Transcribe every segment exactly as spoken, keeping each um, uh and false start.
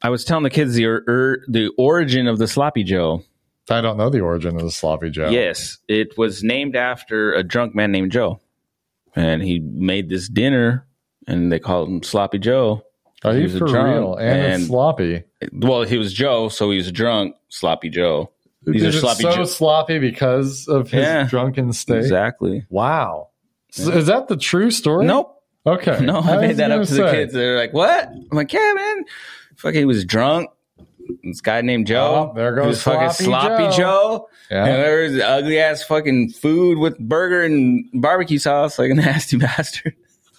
I was telling the kids the er, the origin of the Sloppy Joe. I don't know the origin of the Sloppy Joe. Yes, it was named after a drunk man named Joe, and he made this dinner, and they called him Sloppy Joe. Are you for real? And, and it's sloppy. Well, he was Joe, so he was drunk. Sloppy Joe. These Is are it sloppy so Joe. sloppy because of his Yeah, drunken state? Exactly. Wow. Yeah. So is that the true story? Nope. Okay. No, I, I made that up to say. the kids. They're like, "What?" I'm like, "Yeah, man. Fucking, he was drunk. This guy named Joe. Oh, there goes he was fucking Sloppy Sloppy Joe. Joe. Yeah. And there was ugly ass fucking food with burger and barbecue sauce, like a nasty bastard."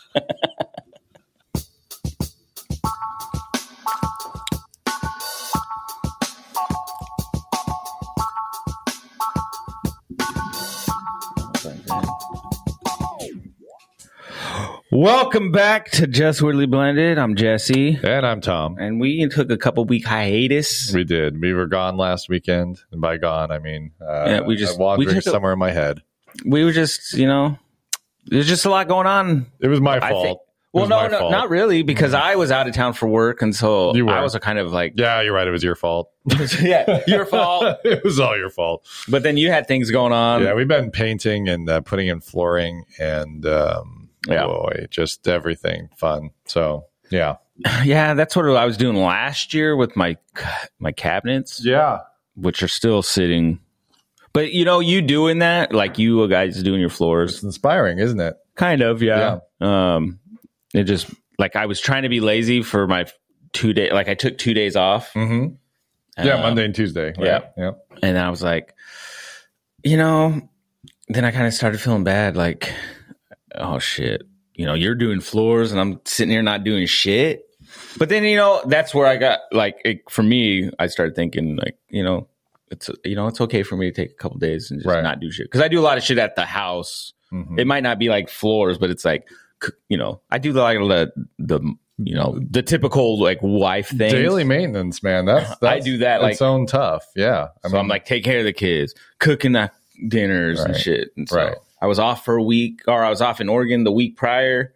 Welcome back to Just Weirdly Blended. I'm Jesse. And I'm Tom. And we took a couple week hiatus. We did. We were gone last weekend. And by gone, I mean, uh, Yeah, we just- wandering we took a- somewhere in my head. We were just, you know, there's just a lot going on. It was my I fault. think- It Well, was no, my no, fault. not really, because I was out of town for work, and so You were. I was a kind of like, Yeah, you're right. It was your fault. yeah, your fault. It was all your fault. But then you had things going on. Yeah, we've been painting and uh, putting in flooring and um, Yeah. boy, just everything fun. So, yeah. Yeah, that's what I was doing last year with my my cabinets, Yeah. which are still sitting. But you know, you doing that, like you guys doing your floors, It's inspiring, isn't it? kind of, yeah. Um, it just like I was trying to be lazy for my two day, like I took two days off. Mm-hmm. Yeah, Um, Monday and Tuesday. Right? yeah. Yeah. And I was like, you know, then I kind of started feeling bad. Like, oh shit, you know, you're doing floors and I'm sitting here not doing shit. But then, you know, that's where I got like, it, for me, I started thinking like, you know, it's, you know, it's okay for me to take a couple days and just Right. not do shit. Cause I do a lot of shit at the house. Mhm. It might not be like floors, but it's like, you know, I do like the, the, you know, the typical like wife thing. Daily maintenance, man. That's, that's I do that, its like- own tough. Yeah. I So I'm like, take care of the kids, cooking the dinners and Right. shit. And so Right. I was off for a week, or I was off in Oregon the week prior.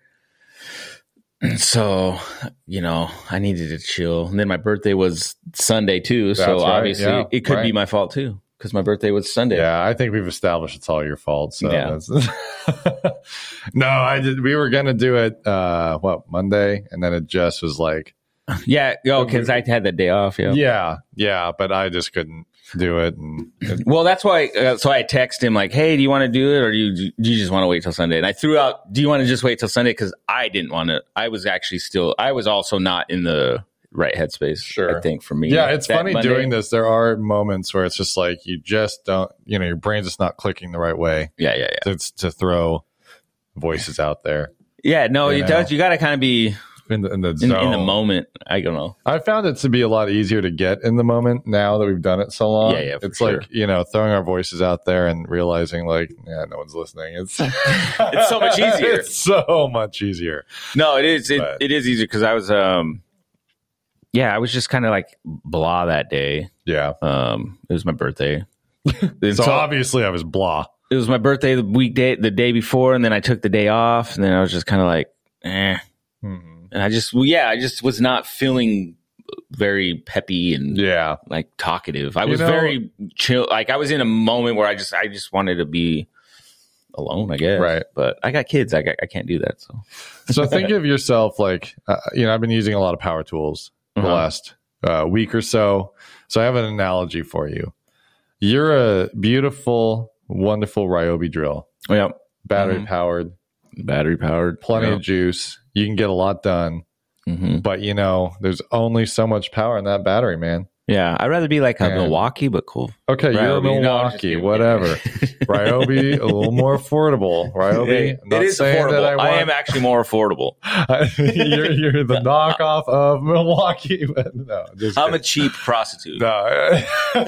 And so, you know, I needed to chill. And then my birthday was Sunday too. So That's right, obviously yeah, it could be right. my fault too, because my birthday was Sunday. yeah, I think we've established it's all your fault. So Yeah. that's no, I did. We were gonna do it. Uh, what Monday, and then it just was like, Yeah. Oh, because I had that day off. Yeah. yeah, yeah, but I just couldn't do it. And it, Well, that's why. Uh, so I text him like, "Hey, do you want to do it, or do you, do you just want to wait till Sunday?" And I threw out, "Do you want to just wait till Sunday?" Because I didn't want to. I was actually still. I was also not in the right headspace. Sure. I think for me. yeah, it's that funny Monday. doing this. There are moments where it's just like you just don't, you know, your brain's just not clicking the right way. Yeah, yeah, yeah. To, to throw voices out there Yeah, no, You it know. does. You got to kind of be in the in the in, zone. in the moment. I don't know. I found it to be a lot easier to get in the moment now that we've done it so long. Yeah, yeah, for It's sure. like, you know, throwing our voices out there and realizing like, yeah, no one's listening. It's It's so much easier. It's so much easier. No, it is. It, But- it is easier because I was, um, yeah, I was just kind of like blah that day. Yeah. Um, it was my birthday. And So, so obviously I was blah. it was my birthday the weekday, the day before, and then I took the day off, and then I was just kind of like, eh. Mhm. And I just, well, yeah, I just was not feeling very peppy and Yeah. like talkative. I You was know- very chill. Like I was in a moment where I just, I just wanted to be alone, I guess. Right. But I got kids. I got, I can't do that. So So think of yourself like, uh, you know, I've been using a lot of power tools the Uh-huh. last uh, week or so. So I have an analogy for you. You're a beautiful, wonderful Ryobi drill, yeah, battery Mhm. powered, battery powered, plenty yeah. of juice. You can get a lot done. Mhm. But, you know, there's only so much power in that battery, man. Yeah, I'd rather be like a And- Milwaukee, but cool. Okay, you're a Ryobi. No, I'm just Milwaukee, kidding. whatever. Ryobi, a little more affordable. Ryobi, Hey, I'm not it is saying affordable. that I, I, want, am actually more affordable. you're, you're the knockoff of Milwaukee. But no, just I'm a kidding. cheap prostitute. No.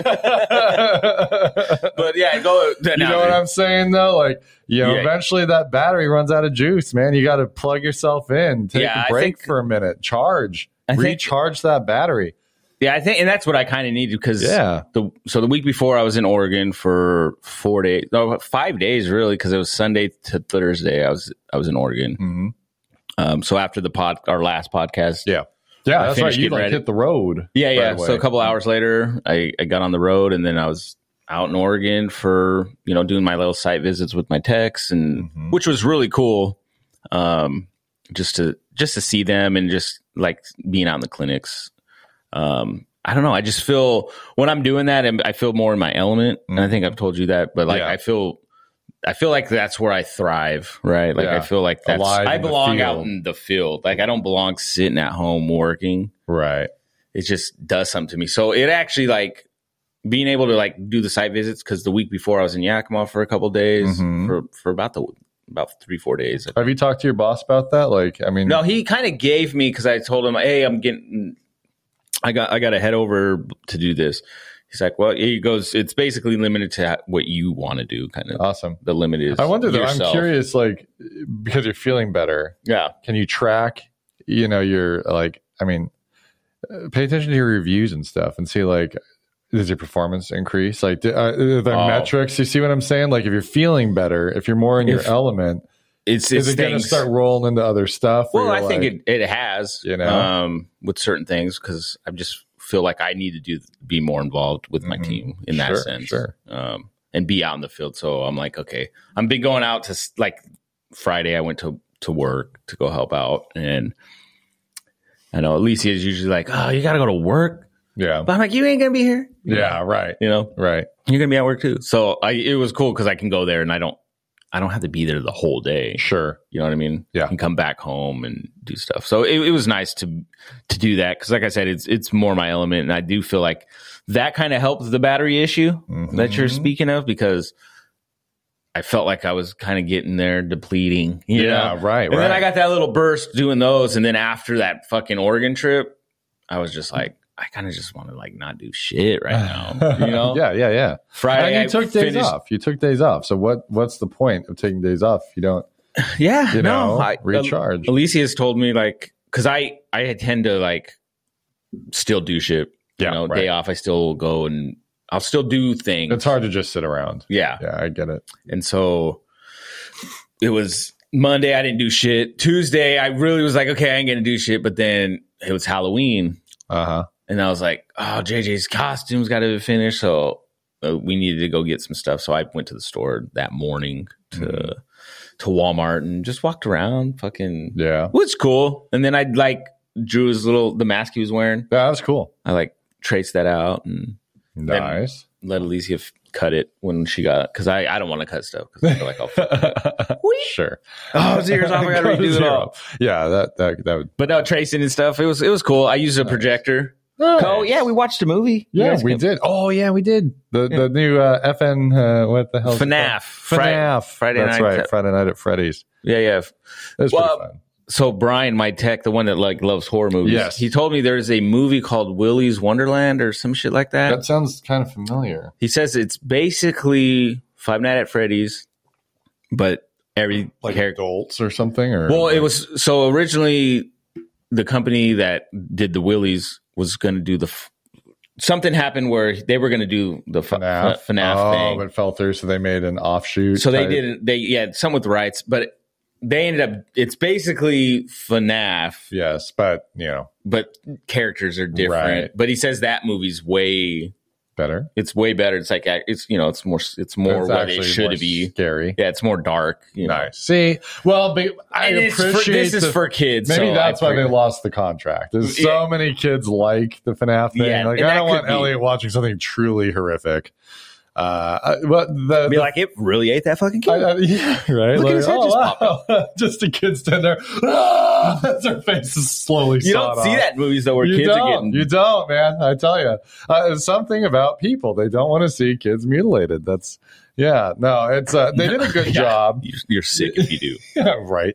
But yeah, go. You know what I'm saying, though? Like, you know, Yeah. eventually that battery runs out of juice, man. You got to plug yourself in, take Yeah, a I break think- for a minute, charge, I think- recharge that battery. Yeah, I think, and that's what I kind of needed because Yeah. the so the week before I was in Oregon for four days, no, five days really, because it was Sunday to Thursday. I was I was in Oregon. Mhm. Um, so after the pod, our last podcast, Yeah. Yeah, I that's right. finished You getting like ready. hit the road. Yeah, right yeah. away. So a couple hours later, I, I got on the road, and then I was out in Oregon for, you know, doing my little site visits with my techs, and Mhm. which was really cool. Um, just to just to see them and just like being out in the clinics. Um, I don't know. I just feel when I'm doing that, and I feel more in my element. And I think I've told you that, but like Yeah. I feel, I feel like that's where I thrive, right? Like Yeah. I feel like that's Alive I in the belong out field. in the field. Like I don't belong sitting at home working. Right. It just does something to me. So it actually like being able to like do the site visits, because the week before I was in Yakima for a couple days Mhm. for for about the about three four days. Have you talked to your boss about that? Like, I mean, No, he kind of gave me, because I told him, hey, I'm getting, I got I got to head over to do this. He's like, well, he goes, it's basically limited to what you want to do, kind of. awesome. The limit is I wonder though. I'm yourself. curious, like, because you're feeling better. Yeah. Can you track? You know, your like. I mean, uh, pay attention to your reviews and stuff, and see like, does your performance increase? Like, do, uh, are there Oh. metrics? You see what I'm saying? Like, if you're feeling better, if you're more in your If- element, It's, is it's it going to things. start rolling into other stuff? where Well, I you're think like, it, it has, You know? um, with certain things, because I just feel like I need to do be more involved with my Mhm. team in that Sure, sense, sure. um, and be out in the field. So I'm like, okay, I've been going out to s- like Friday. I went to to work to go help out, and I know Alicia is usually like, oh, you got to go to work, yeah, but I'm like, you ain't gonna be here, yeah, right, you know, right. you're gonna be at work too. So I it was cool because I can go there and I don't I don't have to be there the whole day. Sure. You know what I mean? Yeah. I can come back home and do stuff. So it, it was nice to to do that, because, like I said, it's it's more my element, and I do feel like that kind of helped the battery issue Mhm. that you're speaking of, because I felt like I was kind of getting there, depleting. You Yeah, know? right, And right. then I got that little burst doing those, and then after that fucking Oregon trip, I was just like, I kind of just want to like not do shit right now. You know? yeah, yeah, yeah. Friday, And you I took days finished- off. You took days off. So what? What's the point of taking days off if you don't, Yeah, you no, know, I, recharge? Alicia has told me, like, because I I tend to like still do shit. You Yeah, know, right. day off, I still go and I'll still do things. It's hard to just sit around. Yeah, Yeah, I get it. and so it was Monday. I didn't do shit. Tuesday, I really was like, okay, I ain't gonna do shit. But then it was Halloween, Uh huh. and I was like, oh, J J's costumes got to be finished, so uh, we needed to go get some stuff. So I went to the store that morning to Mhm. to Walmart and just walked around, fucking. Yeah. It was cool. And then I like drew his little the mask he was wearing. Yeah, that's cool. I like traced that out and Nice. let Alicia f- cut it when she got, because I, I don't want to cut stuff because I feel like I'll fuck Sure. oh, zeros off. I gotta Go to redo it zero. all. Yeah, that that that would. But no, tracing and stuff. It was it was cool. I used a projector. Oh yeah, we watched a movie. You Yeah, guys we can- did. Oh yeah, we did. The Yeah. the new uh, F N. Uh, what the hell? is it FNAF. called? Fri- FNAF. Friday That's night. right. Friday night at Freddy's. Yeah, yeah. It was Well, pretty fun. So Brian, my tech, the one that like loves horror movies, Yes. he told me there's a movie called Willy's Wonderland or some shit like that. That sounds kind of familiar. He says it's basically Five Nights at Freddy's, but every Like character. adults or something. Or Well, it was so originally the company that did the Willies was going to do the f- something happened where they were going to do the f- FNAF. F- FNAF oh, thing. but fell through, so they made an offshoot. So they type. did it. They yeah, some with rights, but they ended up. It's basically FNAF, Yes, but you know, but characters are different. Right. But he says that movie's way. better. It's way better. It's like it's you know it's more it's more It's what actually it should more be. Scary. Yeah, it's more dark. You know? Nice. See, well, but I And it's for- appreciate this is the- for kids. Maybe so that's I why pre- they lost the contract. There's so Yeah. many kids like the FNAF thing. Yeah, like and I that don't could want be- Elliot watching something truly horrific. Uh, but the, Be the like, it really ate that fucking kid. I, I, yeah, right. Look at his head just oh, wow. just a kid stand there. Ah, as their face is slowly. you don't sawed see off. that in movies though, where You kids don't. are getting. You don't, man. I tell you, uh, it's something about people. They don't want to see kids mutilated. That's yeah. No, it's uh, they did a good Yeah, job. You're, you're sick if you do. Yeah, right.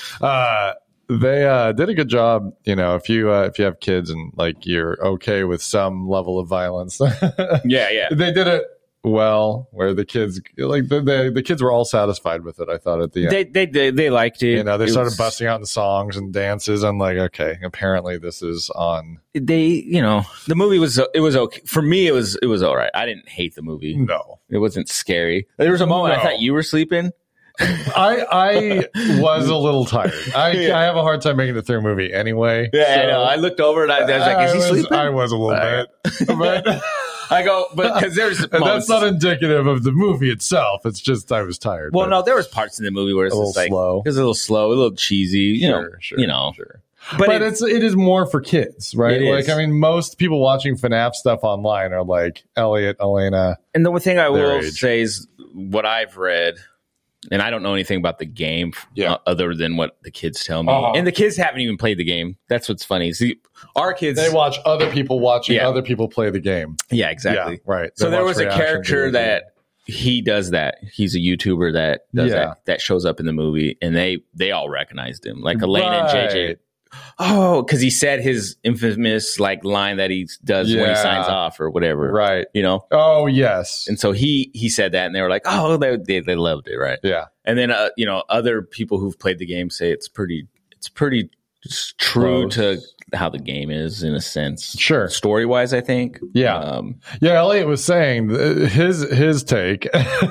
Uh, they uh, did a good job. You know, if you uh, if you have kids and like you're okay with some level of violence, Yeah, yeah. they did it well. Where the kids like the, the the kids were all satisfied with it. I thought at the end. They, they they they liked it. you know, they It started was- busting out in songs and dances. I'm like, okay, apparently this is on. They, you know, the movie was it was okay for me. It was it was all right. I didn't hate the movie. No, It wasn't scary. There was a moment I No. thought you were sleeping, I I was a little tired. I Yeah. I have a hard time making it through a movie anyway. Yeah, I so know. I looked over and I, I was like, "Is he I was, sleeping?" I was a little Right. bit, but I go, but because there's and that's moments- not indicative of the movie itself. It's just I was tired. well, but no, there was parts in the movie where it's a little just like slow. it was a little slow, a little cheesy, you know, Sure, sure, you know. sure. But, But, it- it's it is more for kids, right? It Like is. I mean, most people watching FNAF stuff online are like Elliot, Elena. And the one thing I their will age. say is what I've read, and I don't know anything about the game Yeah. uh, other than what the kids tell me. Uh-huh. And the kids haven't even played the game. That's what's funny. See, our kids, They watch other people watching Yeah. other people play the game. yeah, exactly. Yeah, right. So They there watch was a reaction character videos. that he does that. He's a YouTuber that does Yeah. that. That shows up in the movie, and they they all recognized him, like Elena and J J. Right. Oh, because he said his infamous like line that he does when he Yeah. signs off or whatever, Right. you know. Oh yes. And so he he said that, and they were like, "Oh, they they, they loved it, right?" Yeah. And then uh, you know, other people who've played the game say it's pretty it's pretty s- true Close. to how the game is in a sense. Sure. Story wise, I think. Yeah. Um, Yeah. Elliot was saying uh, his his take,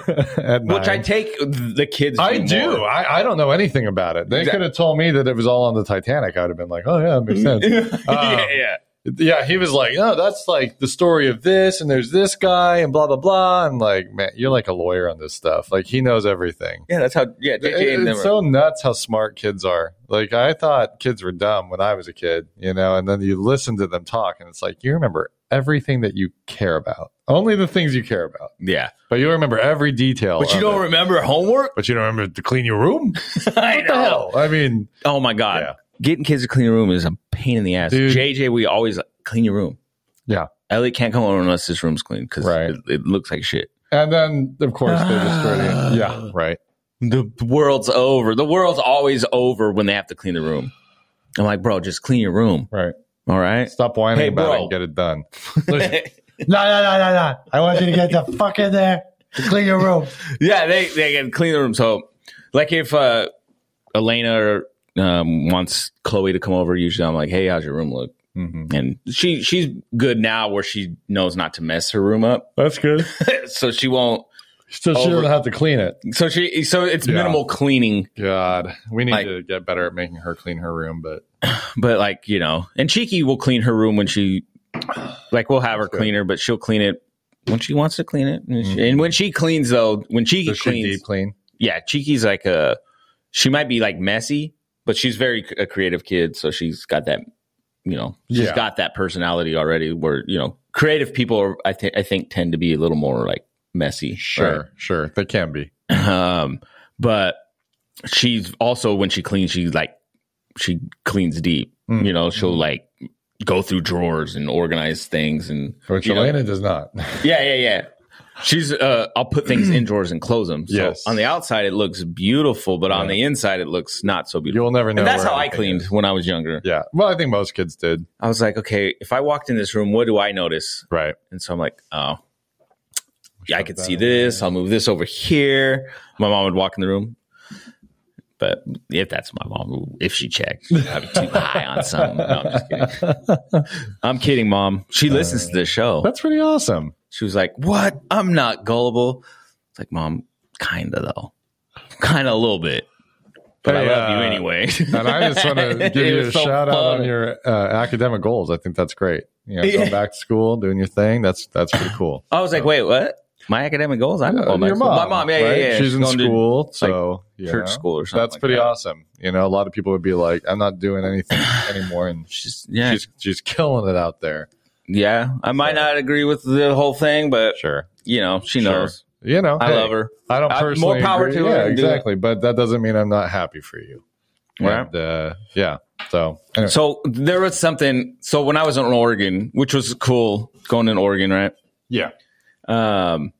at which I nine. take the kids. I view do. more. I, I don't know anything about it. They Exact- could have told me that it was all on the Titanic. I would have been like, oh yeah, that makes sense. yeah, Um, yeah. Yeah, he was like, no, that's like the story of this, and there's this guy, and blah blah blah. And like, man, you're like a lawyer on this stuff. Like he knows everything. Yeah, that's how. Yeah, J J and them It's are- so nuts how smart kids are. Like I thought kids were dumb when I was a kid, you know, and then you listen to them talk, and it's like you remember everything that you care about, only the things you care about, yeah, but you remember every detail. but you of don't it. remember homework. But you don't remember to clean your room. I What the hell? I mean, Oh my god, Yeah. getting kids to clean your room is a pain in the ass. Dude. J J, we always like, clean your room. Yeah. Elliot can't come over unless his room's clean because Right. it, it looks like shit. and then of course they destroyed it. Yeah, right. The world's over. The world's always over when they have to clean the room. I'm like, bro, just clean your room. Right. All right. Stop whining Hey, about bro. it and get it done. No, no, no, no, no. I want you to get the fuck in there to clean your room. Yeah, they they can clean the room. So, like, if uh, Elena um, wants Chloe to come over, usually I'm like, hey, how's your room look? Mhm. And she she's good now where she knows not to mess her room up, That's good. so she won't. So she Over- doesn't have to clean it. So she so it's Yeah. minimal cleaning, God, we need Like- to get better at making her clean her room. But but like you know, and Cheeky will clean her room when she like we'll have her That's good. clean her, but she'll clean it when she wants to clean it. And, she- and when she cleans though, when Cheeky does she cleans, deep clean? yeah, Cheeky's like a she might be like messy, but she's very a creative kid, so she's got that you know she's Yeah. got that personality already. Where you know creative people are, I think I think tend to be a little more like messy. Sure, sure, they can be. right? Um, but she's also when she cleans, she like she cleans deep. Mm. You know, she'll like go through drawers and organize things and Which you know- Elena does not. yeah, yeah, yeah. She's uh I'll put things in drawers and close them. So Yes. on the outside it looks beautiful, but on Yeah. the inside it looks not so beautiful. You'll never know. And that's where how I everything cleaned is. when I was younger. Yeah. Well, I think most kids did. I was like, okay, if I walked in this room, what do I notice? Right. And so I'm like, oh, yeah, I Shove could that see over this. there. I'll move this over here. My mom would walk in the room. But if that's my mom, if she checked, she'd be too high on something. No, I'm just kidding. I'm kidding, Mom. She listens to the show. That's pretty awesome. She was like, what? I'm not gullible. It's like, Mom, kind of, though. Kind of a little bit. But Hey, I love you uh, anyway. And I just want to give It you was a so shout out on fun. your uh, academic goals. I think that's great. You know, Yeah. going back to school, doing your thing. That's that's pretty cool. I was like, wait, what? My academic goals? I'm Uh, going back your to school. mom, My mom, yeah, right? yeah, yeah. She's in going to school, so you church know, school or something. that's like pretty that. awesome. You know, a lot of people would be like, "I'm not doing anything anymore," and She's, yeah, she's she's killing it out there. yeah. I might not agree with the whole thing, but Sure, you know, she Sure. knows. you know, I hey, love her. I don't Uh, personally more power agree. to her Yeah, and do it. exactly. But that doesn't mean I'm not happy for you. Right. And, uh, yeah. So anyway. So there was something. So when I was in Oregon, which was cool, going in Oregon, right? yeah. Um,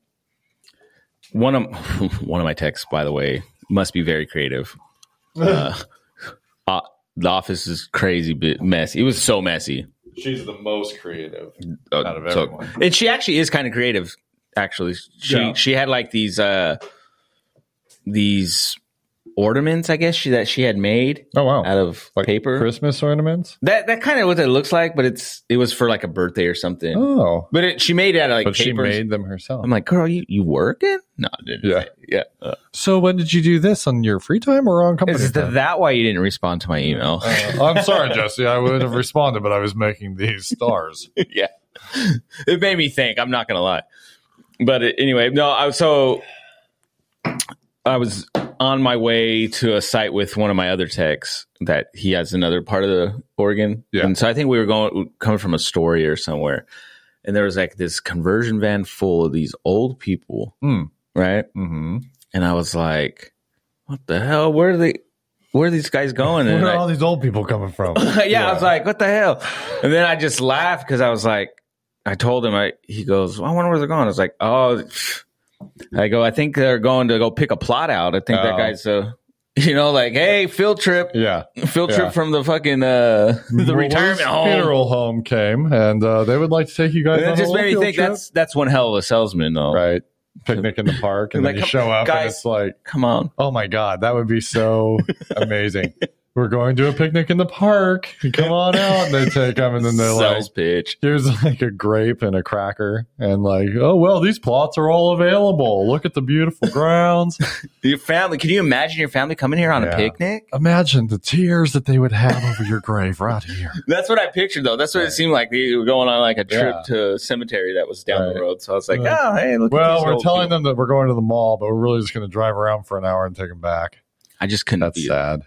one of one of my texts, by the way, must be very creative. Uh, uh, the office is crazy, bit messy. It was so messy. She's the most creative Uh, out of so- everyone. and she actually is kind of creative. Actually, she Yeah. she had like these uh these ornaments, I guess, she, that she had made Oh wow. out of Like paper. Christmas ornaments? That that kind of what it looks like, but it's it was for like a birthday or something. Oh. But it, she made it out of like But she paper. made them herself. I'm like, girl, you, you working? No, I didn't. Yeah. Yeah. Uh, So when did you do this? On your free time or on company is time? that why you didn't respond to my email? Uh, I'm sorry, Jesse. I would have responded, but I was making these stars. Yeah. It made me think. I'm not going to lie. But it, anyway, no, I was so I was on my way to a site with one of my other techs that he has another part of the organ. Yeah. And so I think we were going coming from Astoria or somewhere. And there was like this conversion van full of these old people. Mm. Right. Mm-hmm. And I was like, what the hell? Where are they? Where are these guys going? And Where are I- all these old people coming from? yeah, I was like, what the hell? And then I just laughed because I was like, I told him, I, he goes, well, I wonder where they're going. I was like, oh, I go, I think they're going to go pick a plot out. I think that Oh. guy's, uh, you know, like, hey, field trip, Yeah. field Yeah. trip from the fucking, uh, the Well, retirement this home. funeral home came, and uh, they would like to take you guys And on it just a made me little think field that's, that's one hell of a salesman though. trip. Right. Picnic in the park, and Like, then you come- show up, and guys- it's like, Come on. oh my God, that would be so amazing. We're going to a picnic in the park. Come on out. And they take them, and then they're Sales like, pitch. here's like a grape and a cracker, and like, oh well, these plots are all available. Look at the beautiful grounds. Your family, can you imagine your family coming here on Yeah. a picnic? Imagine the tears that they would have over your grave right here. That's what I pictured, though. That's what it seemed like. They were going on like a trip Yeah. to a cemetery that was down Right. the road. So I was like, Right. oh, hey, look at Well, these we're old telling people. them that we're going to the mall, but we're really just going to drive around for an hour and take them back. I just couldn't That's be sad.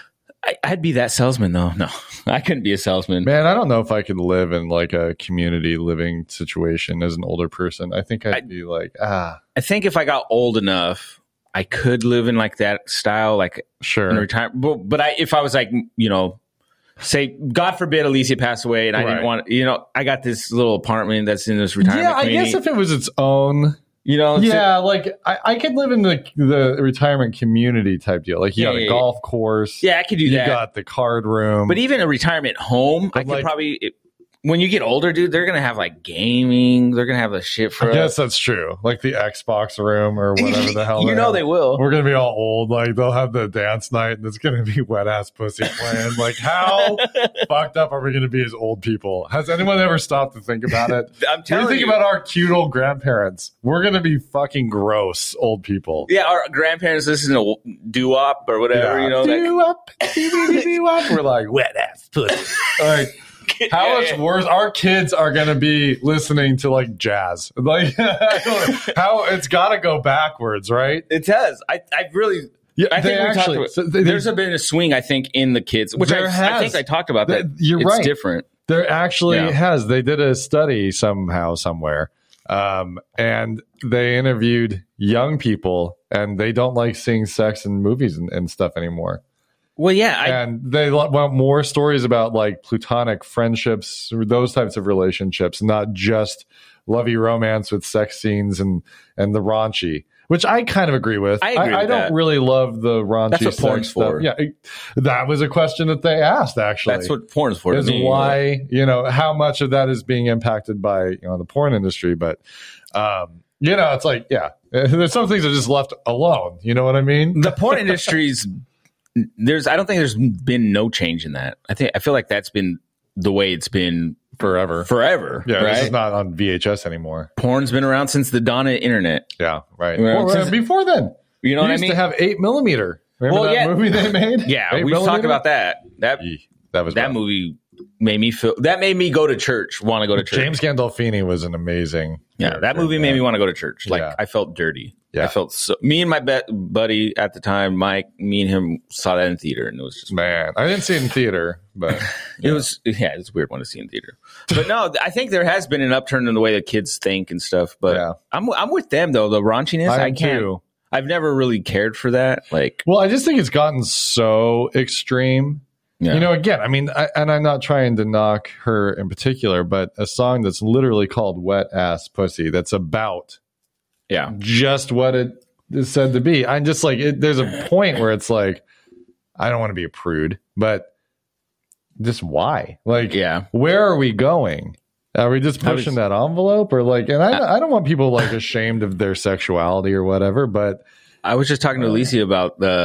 I, I'd be that salesman, though. No, I couldn't be a salesman. Man, I don't know if I could live in like a community living situation as an older person. I think I'd I- be like, ah, I think if I got old enough, I could live in like that style, like in sure. retirement. But, but I, if I was like, you know, say, God forbid, Alicia passed away, and I Right. didn't want, you know, I got this little apartment that's in this retirement Yeah, I community. guess if it was its own. you know, it's- Yeah, like I, I could live in the the retirement community type deal. Like you Yeah, got a yeah, golf course. yeah, I could do You that. got the card room. But even a retirement home, I But, could like- probably. It, when you get older, dude, they're gonna have like gaming. They're gonna have the shit for I us. guess that's true. Like the Xbox room or whatever the hell. you know have. they will. We're gonna be all old. Like they'll have the dance night, and it's gonna be wet ass pussy playing. Like how fucked up are we gonna be as old people? Has anyone ever stopped to think about it? I'm You telling think you. about our cute old grandparents. We're gonna be fucking gross old people. yeah, our grandparents listen to doo-wop or whatever. You know, that, Doo-wop, doo-woo-doo-wop. We're like wet ass pussy. Like how Yeah, much yeah. worse our kids are gonna be listening to like jazz? Like I don't- how it's got to go backwards, right? It does. I, I really. Yeah, I think they we actually. talked about. so they- there's a been a swing, I think, in the kids, which I, There I has. think I talked about that. Th- you're it's right. different. There actually Yeah. has. They did a study somehow, somewhere, um, and they interviewed young people, and they don't like seeing sex in movies and, and stuff anymore. Well, yeah, I, and they lo- want more stories about like platonic friendships, or those types of relationships, not just lovey romance with sex scenes and and the raunchy. Which I kind of agree with. I agree with I don't that. really love the raunchy That's what sex porn's stuff. for. Yeah, it- that was a question that they asked. Actually, that's what porn's for. to is me. why you know how much of that is being impacted by you know the porn industry, but um, you know it's like yeah, there's some things that are just left alone. You know what I mean? the porn industry's there's I don't think there's been no change in that. I think I feel like that's been the way it's been Forever. forever. Yeah, right? this is not on V H S anymore. Porn's been around since the dawn of the internet. Yeah, right. Well, Well, since- before then, You know you what I used mean? to have eight millimeter. Remember Well, that yeah. movie they made? yeah, Eight we talked millimeter? about that. That Yee, that was that rough. movie made me feel that made me go to church, want to go to church. James Gandolfini was an amazing. yeah, that character, movie made man. me want to go to church. Like Yeah. I felt dirty. Yeah. I felt so. Me and my be- buddy at the time, Mike, me and him saw that in theater, and it was just Man, I didn't see it in theater, but It was yeah, it's a weird one to see in theater. But no, I think there has been an upturn in the way that kids think and stuff. But Yeah. I'm I'm with them though. The raunchiness, I I, am can't. too. I've never really cared for that. Like, well, I just think it's gotten so extreme. yeah. You know, again, I mean, I, and I'm not trying to knock her in particular, but a song that's literally called "Wet Ass Pussy" that's about yeah, just what it is said to be. I'm just like, it, there's a point where it's like, I don't want to be a prude, but just why? Like, yeah. where are we going? Are we just I pushing was- that envelope, or like? And I, I don't want people like ashamed of their sexuality or whatever, but I was just talking to Alicia about the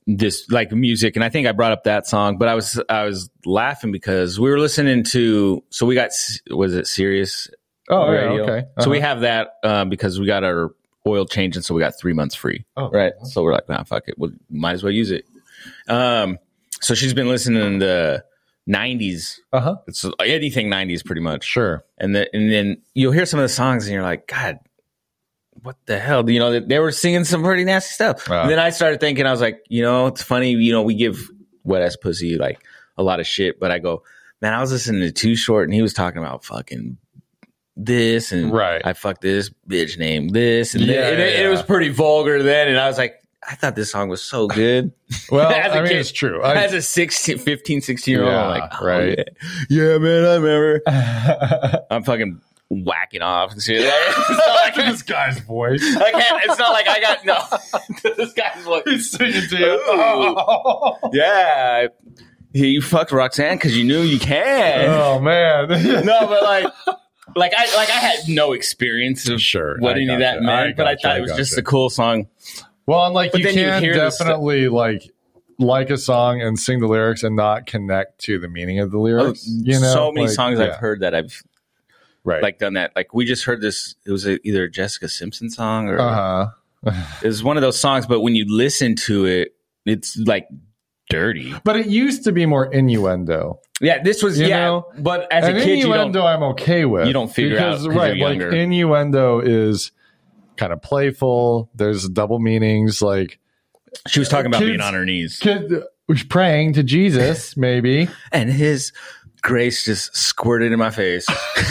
this like music, and I think I brought up that song, but I was I was laughing because we were listening to. So we got was it Sirius? Oh Radio? yeah, okay. Uh-huh. So we have that uh, because we got our oil changed, and so we got three months free. Oh, right. So we're like, nah, fuck it, we might as well use it. Um, so she's been listening to the nineties. Uh huh. It's anything nineties, pretty much. Sure. And the, and then you'll hear some of the songs, and you're like, God, what the hell? You know, they, they were singing some pretty nasty stuff. Wow. And then I started thinking, I was like, you know, it's funny. You know, we give wet ass pussy like a lot of shit, but I go, man, I was listening to Too Short, and he was talking about fucking this, and Right. I fucked this bitch named this, and Yeah, then, and it, yeah, it was yeah. pretty vulgar then, and I was like, I thought this song was so good. Well, As a I mean, kid. it's true. I, As a sixteen, fifteen, sixteen year old, Yeah, I'm like, oh, right. yeah. yeah, man, I remember. I'm fucking whacking off and shit. Like, it's not like this guy's voice. I can't. It's not like I got no. This guy's like, He's singing to you. yeah, you fucked Roxanne because you knew you can. Oh man. No, but like, like I like I had no experience of Sure, what I any of that gotcha. meant, I but I gotcha, thought I it was just gotcha. a cool song. Well, and like But you then you can hear this definitely like like a song and sing the lyrics and not connect to the meaning of the lyrics. you know, so many Like, songs yeah, I've heard that I've right. like done that. Like we just heard this. It was a, either a Jessica Simpson song or uh huh. it was one of those songs. But when you listen to it, it's like dirty. But it used to be more innuendo. Yeah, this was You yeah. know? But as And a kid, you don't. innuendo, I'm okay with. you don't figure out because 'cause right, you're like younger. innuendo is kind of playful. There's double meanings. Like She was talking about Kids- being on her knees, kid was praying to Jesus, maybe. and his grace just squirted in my face.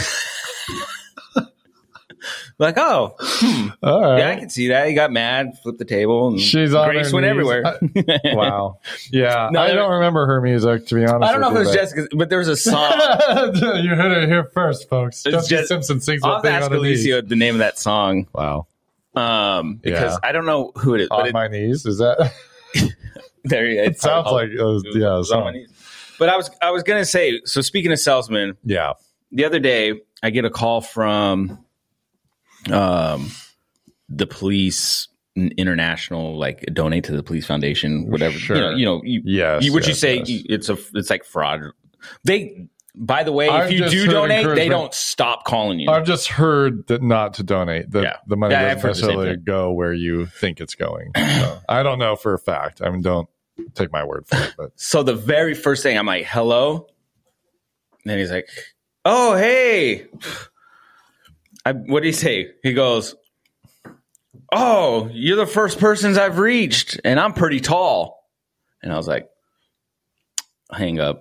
Like, oh, hmm. All right. yeah, I can see that. He got mad, flipped the table, and She's on grace her went knees. everywhere. I- wow. Yeah. No, I there- don't remember her music, to be honest. I don't know if it with was you, Jessica, but there was a song. but- you heard it here first, folks. It's Jessica just- Simpson sings I'll about being ask on her knees. Alicia the name of that song, Wow. um, because Yeah. I don't know who it is. But On it, my knees? Is that? there, you- It sounds like it was, yeah. it was on my song. knees. But I was, I was gonna say. So speaking of salesmen, Yeah. the other day I get a call from, um, the police international, like donate to the police foundation, whatever. Sure. You know, you know, you, Yes. you, what you yes, say, yes. you- it's a, it's like fraud. They, by the way, I've if you just do heard donate, they encouragement- don't stop calling you. I've just heard that not to donate. That Yeah. the money Yeah, I've doesn't heard the same necessarily thing. go where you think it's going. So, I don't know for a fact. I mean, don't take my word for it. But So the very first thing I'm like, hello. And then he's like, oh, hey. I, what did he say? He goes, oh, you're the first persons I've reached, and I'm pretty tall. And I was like, hang up.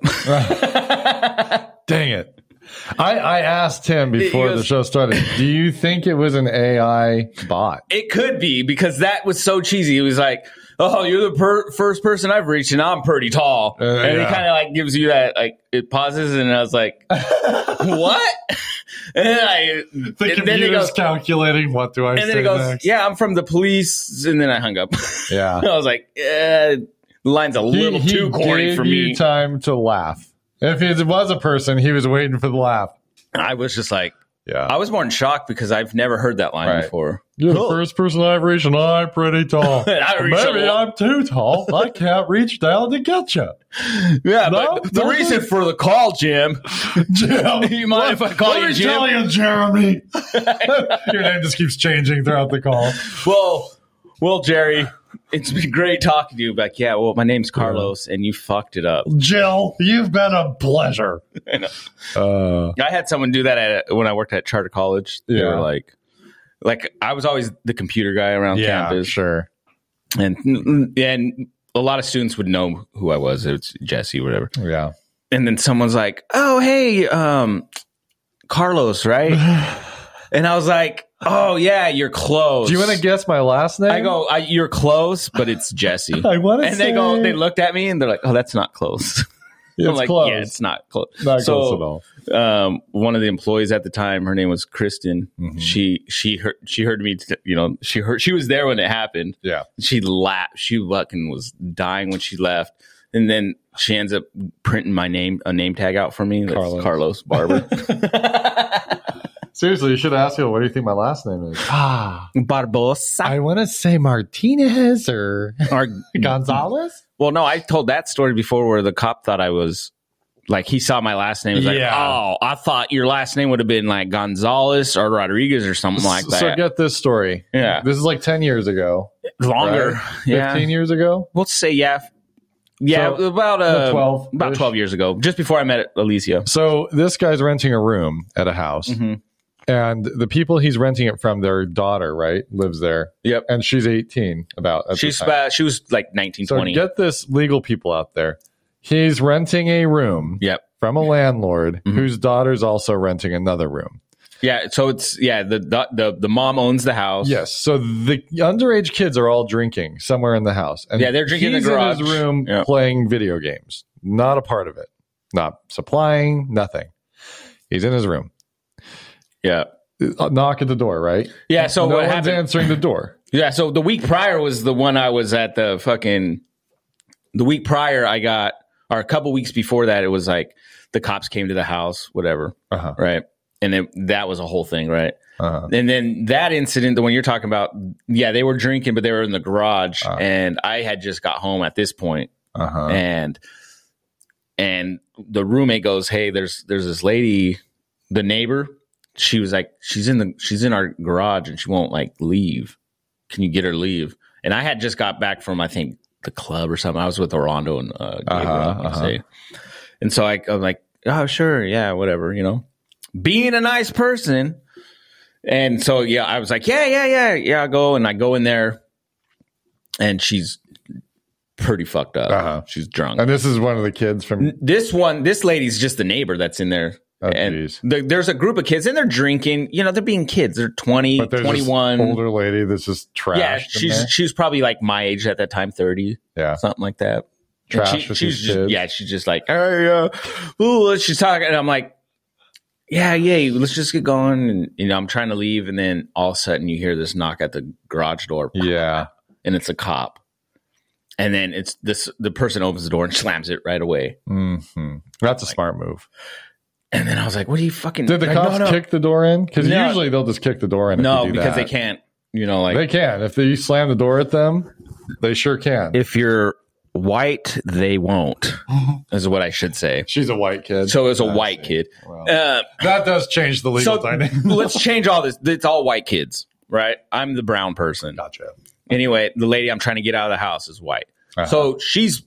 dang it. I, I asked him before goes- the show started, do you think it was an A I bot? It could be, because that was so cheesy. He was like, oh, you're the per- first person I've reached, and I'm pretty tall. Uh, and yeah. he kind of like gives you that, like, it pauses, and I was like, what? And then I, The and then he computer's goes, calculating what do I and say then he goes, next. yeah, I'm from the police. And then I hung up. Yeah. I was like, eh, the line's a little he, too he corny gave for you me. time to laugh. If it was a person, he was waiting for the laugh. I was just like, Yeah. I was more in shock because I've never heard that line Right. before. You're the Cool. first person I've reached, and I'm pretty tall. I reach Maybe a- I'm too tall. I can't reach down to get you. Yeah, No, but the no, reason no. for the call, Jim. Jim, You mind if I call let you me Jim? tell you, Jeremy. Your name just keeps changing throughout the call. Well, well, Jerry, it's been great talking to you. Like, yeah, well, my name's Carlos, and you fucked it up. Jill, you've been a pleasure. I know. Uh, I had someone do that at, when I worked at Charter College. They Yeah. were like, like I was always the computer guy around yeah, campus, sure. and and a lot of students would know who I was. It's Jesse, whatever. Yeah. And then someone's like, "Oh, hey, um, Carlos, right?" And I was like, "Oh, yeah, you're close." Do you want to guess my last name? I go, I, "You're close, but it's Jesse." I want to And say. they go, they looked at me and they're like, "Oh, that's not close." It's I'm like, close. "Yeah, it's not close." Not so, close at all. Um, one of the employees at the time, her name was Kristen. Mhm. She she heard she heard me. T- you know, she heard she was there when it happened. Yeah. She laughed. She fucking was dying when she left. And then she ends up printing my name, a name tag out for me. That's Carlos. Carlos Barber. Seriously, you should ask you, what do you think my last name is? Ah, Barbosa I want to say Martinez or or Gonzalez. well, no, I told that story before where the cop thought I was like he saw my last name. He was like, Yeah. oh, I thought your last name would have been like Gonzalez or Rodriguez or something like that. So get this story. Yeah. This is like ten years ago. Longer, Right? yeah. fifteen years ago? We'll say yeah, yeah, So, about uh, twelve about twelve years ago, just before I met Alicia. So this guy's renting a room at a house. Mm-hmm. And the people he's renting it from, their daughter, right, lives there. Yep, And she's eighteen about at the she's time. uh, she was like nineteen, So twenty. get this, legal people out there. He's renting a room Yep. from a landlord Mhm. whose daughter's also renting another room. Yeah, so it's yeah the, the the the mom owns the house. Yes. So the underage kids are all drinking somewhere in the house. And Yeah, they're drinking in the he's garage. in his room Yeah. playing video games. Not a part of it. Not supplying, nothing. He's in his room. yeah, Uh, Knock at the door, right? yeah. So no what one's happened? answering the door. Yeah, so the week prior was the one I was at the fucking. The week prior, I got, or a couple weeks before that, it was like the cops came to the house, whatever, Uh-huh. right? And it, that was a whole thing, right? Uh-huh. And then that incident, the one you're talking about, yeah, they were drinking, but they were in the garage, Uh-huh. and I had just got home at this point, Uh-huh. and and the roommate goes, "Hey, there's there's this lady, the neighbor. She was like, she's in the she's in our garage, and she won't like leave. Can you get her to leave?" And I had just got back from, I think, the club or something. I was with Orlando and uh, Gabriel, Uh-huh, I uh-huh. say. And so I, I'm like, "Oh, sure, yeah, whatever," you know, being a nice person. And so yeah, I was like, "Yeah, yeah, yeah, yeah." I go and I go in there, and she's pretty fucked up. Uh-huh. She's drunk. And this is one of the kids from. This one, this lady's just the neighbor that's in there. Oh, and geez. the, there's a group of kids and they're drinking. You know, they're being kids. They're twenty, But there's this twenty-one. older lady that's just trashed. Yeah, in she's there. she was probably like my age at that time, thirty, Yeah. something like that. And Trash she, with she's these just, kids. yeah, she's just like, hey, uh, ooh, she's talking, and I'm like, yeah, yeah, let's just get going. And you know, I'm trying to leave, and then all of a sudden you hear this knock at the garage door. Yeah. And it's a cop. And then it's this the person opens the door and slams it right away. hmm That's a smart move. And then I was like, what are you fucking Did the like, cops no, no. kick the door in? Because No. usually they'll just kick the door in. If No, you do because that. they can't, you know, like They can. If they slam the door at them, they sure can. if you're white, they won't, is what I should say. She's a white kid. So it was a I white see. kid. Well, Uh, that does change the legal so dynamic. let's change all this. It's all white kids, right? I'm the brown person. Gotcha. Anyway, the lady I'm trying to get out of the house is white. Uh-huh. So she's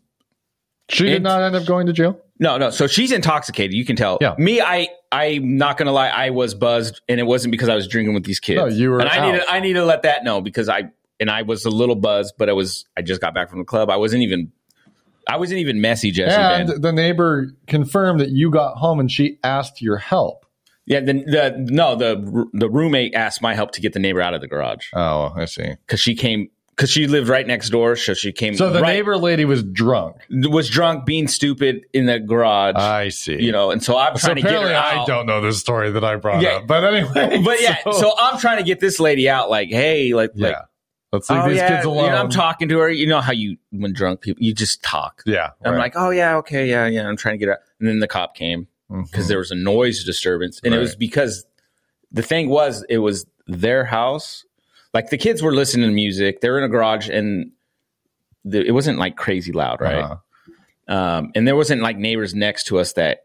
She did It- not end up going to jail? no, no. So she's intoxicated. You can tell. Yeah. Me, I, I'm not gonna lie. I was buzzed, and it wasn't because I was drinking with these kids. No, you were and I need, out. to, I need to let that know because I, and I was a little buzzed, but I was, I just got back from the club. I wasn't even, I wasn't even messy, Jesse. And then. the neighbor confirmed that you got home and she asked your help. Yeah. The, the no, the the roommate asked my help to get the neighbor out of the garage Oh, I see. because she came because she lived right next door, so she came. So the right, neighbor lady was drunk. was drunk, being stupid in the garage. I see. you know, and so I'm so trying to get her apparently I out. don't know this story that I brought Yeah. up. But anyway. But yeah, so, I'm trying to get this lady out. Like, hey, like, yeah. like Let's leave oh, these yeah, kids alone. You know, I'm talking to her. You know how you, when drunk people, you just talk. Yeah. I'm right. like, oh yeah, okay, yeah, yeah. I'm trying to get her out. And then the cop came because Mhm. there was a noise disturbance, and it was Right. because the thing was, it was their house. Like the kids were listening to music. They were in a garage, and the, it wasn't like crazy loud, right? Uh-huh. Um, and there wasn't like neighbors next to us that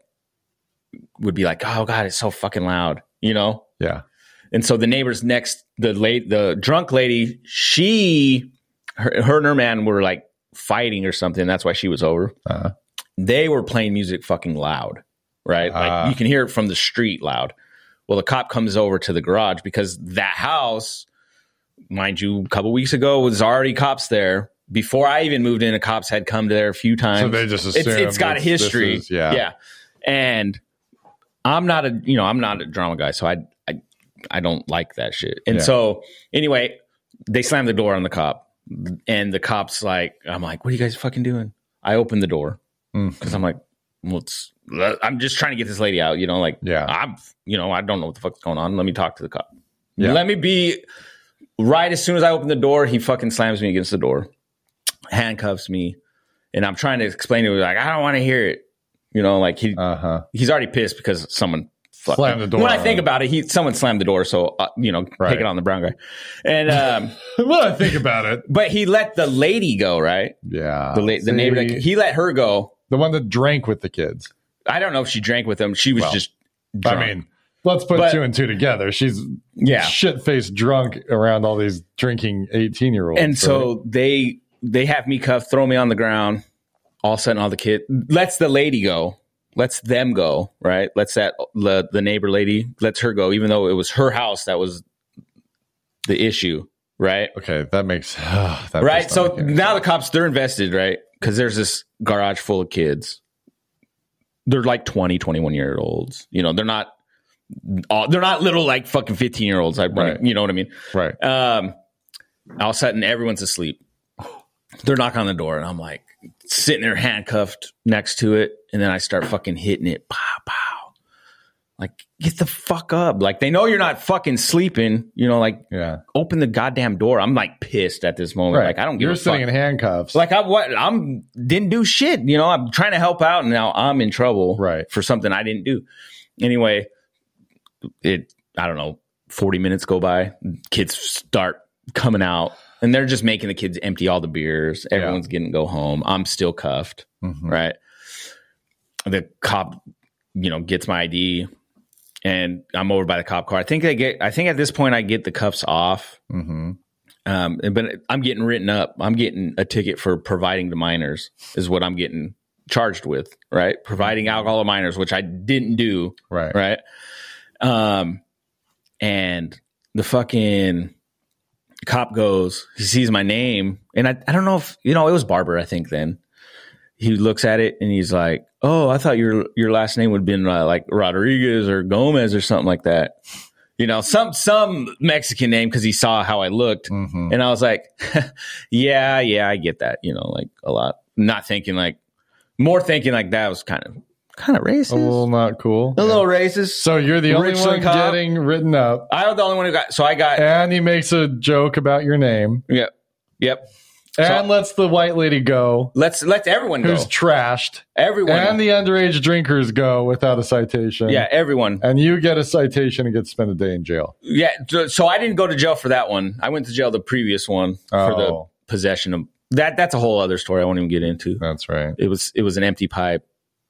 would be like, oh god, it's so fucking loud, you know. Yeah. And so the neighbors next, the late, the drunk lady, she, her, her and her man were like fighting or something. That's why she was over. Uh-huh. They were playing music fucking loud, right? Ah. Like you can hear it from the street loud. Well, the cop comes over to the garage because that house, mind you, a couple weeks ago was already cops there. Before I even moved in, the cops had come there a few times. So they just it's, assumed it's got a this- this history. is- yeah. Yeah. And I'm not a, you know, I'm not a drama guy. So I, I, I don't like that shit. And Yeah. so anyway, they slammed the door on the cop, and the cop's like, I'm like, what are you guys fucking doing? I opened the door Mm. because I'm like, well, it's, I'm just trying to get this lady out, you know, like, Yeah. I'm, you know, I don't know what the fuck's going on. Let me talk to the cop. Yeah. Let me be right. As soon as I open the door, he fucking slams me against the door, handcuffs me. And I'm trying to explain to him, like, I don't want to hear it. You know, like he, Uh-huh. he's already pissed because someone fuck. Slam the door When I on think him. about it, he someone slammed the door, so uh, you know, Right. take it on the brown guy. And um, when I think about it, but he let the lady go, right? yeah, The la- the See, neighbor, he let her go. the one that drank with the kids. I don't know if she drank with him. She was Well, just. Drunk. I mean, let's put But- two and two together. She's Yeah. shit faced drunk around all these drinking eighteen year olds. And so they they have me cuffed, throw me on the ground. All of a sudden, all the kid lets the lady go, lets them go, right? Lets that the, the neighbor lady lets her go, even though it was her house that was the issue, right? okay, that makes that Right. makes So not make any now the cops they're invested, right? Because there's this garage full of kids. They're like twenty, twenty-one year olds. You know, they're not. All, they're not little like fucking fifteen year olds. I, Right. You know what I mean? right. Um, all of a sudden, everyone's asleep. They're knocking on the door, and I'm like sitting there handcuffed next to it, and then I start fucking hitting it. Pow, pow. Like, get the fuck up. Like, they know you're not fucking sleeping. You know, like, Yeah, open the goddamn door. I'm like pissed at this moment. right. Like, I don't give You're a sitting fuck. in handcuffs. Like, I what? I'm didn't do shit. You know, I'm trying to help out, and now I'm in trouble Right. for something I didn't do. Anyway, it I don't know. forty minutes go by. Kids start coming out, and they're just making the kids empty all the beers. Everyone's getting to go home. I'm still cuffed. Mhm. Right. The cop, you know, gets my I D, and I'm over by the cop car. I think I get. I think at this point I get the cuffs off. Mhm. Um, but I'm getting written up. I'm getting a ticket for providing to minors is what I'm getting charged with, right? Providing alcohol to minors, which I didn't do, Right. right? Um, and the fucking cop goes, he sees my name, and I, I don't know if, you know, it was Barber, I think then. He looks at it and he's like, oh, I thought your your last name would have been uh, like Rodriguez or Gomez or something like that. You know, some some Mexican name because he saw how I looked. Mhm. And I was like, yeah, yeah, I get that. You know, like a lot. Not thinking like, more thinking like that was kind of kind of racist. A little not cool. A little racist. So you're the only Richland one cop. getting written up, I was the only one who got, so I got, and he makes a joke about your name, yep, yep. and lets the white lady go, Let's let everyone go. who's trashed, Everyone. and the underage drinkers go without a citation. yeah, everyone. And you get a citation and get to spend a day in jail. Yeah. So, so I didn't go to jail for that one. I went to jail the previous one for the Oh. possession of that. That's a whole other story. I won't even get into. That's right. It was it was an empty pipe.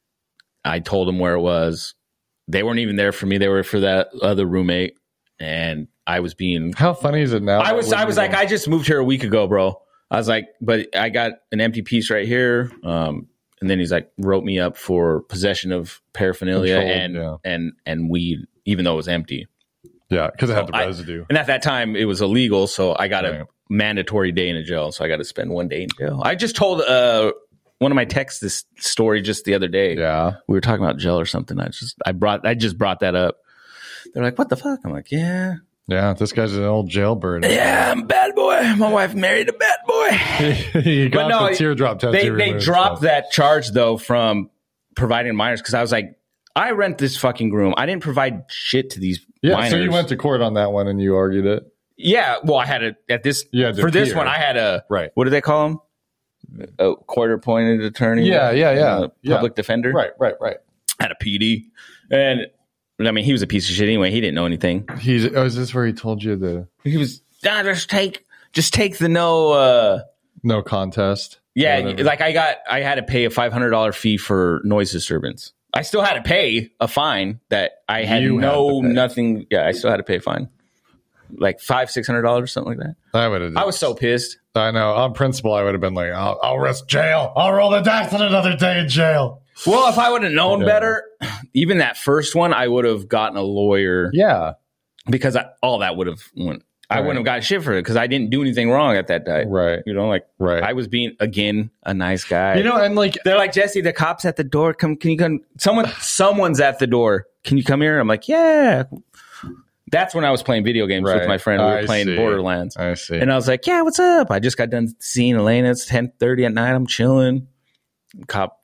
I told them where it was. They weren't even there for me. They were for that other roommate, and I was being. How funny is it now? I was that I was when like, you- I just moved here a week ago, bro. I was like, but I got an empty piece right here. Um, and then he's like, wrote me up for possession of paraphernalia Controlled, and yeah. and and weed, even though it was empty. yeah, because it had the I- residue. And at that time, it was illegal, so I got Right. a mandatory day in a jail. So I got to spend one day in jail. I just told uh, one of my texts this story just the other day. Yeah, We were talking about jail or something. I just I brought I just brought that up. They're like, "What the fuck?" I'm like, "Yeah, yeah. This guy's an old jailbird. yeah, I'm a bad boy. My wife married a bad boy." he got no, the teardrop tattoo. They they removed, dropped so- that charge though from providing minors because I was like, I rent this fucking room. I didn't provide shit to these Yeah, minors. so you went to court on that one and you argued it. Yeah, well, I had a at this You had to for this appear. one. I had a Right. what do they call him? A court appointed attorney. Yeah, yeah, yeah. Uh, Yeah. public defender. Right, right, right. Had a P D, and I mean, he was a piece of shit anyway. He didn't know anything. He's. Oh, is this where he told you the He was ah, just take just take the no. uh no contest? Yeah, Whatever. like I got I had to pay a five hundred dollar fee for noise disturbance. I still had to pay a fine that I had You had no to pay. nothing. Yeah, I still had to pay a fine, like five six hundred dollars, something like that. I would have. I was so pissed. I know. On principle, I would have been like, I'll, I'll risk jail. I'll roll the dice on another day in jail. Well, if I would have known Yeah. better, even that first one, I would have gotten a lawyer Yeah. because I, all that would have went. I Right. wouldn't have got shit for it because I didn't do anything wrong at that day. Right. You know, like Right. I was being again a nice guy. you know, and like, They're like, Jesse, the cops at the door. Come, can you come? Someone, someone's at the door. Can you come here? I'm like, yeah. That's when I was playing video games Right. with my friend. We were I playing see. Borderlands, I see. and I was like, yeah, what's up? I just got done seeing Elena. It's ten thirty at night. I'm chilling. Cop,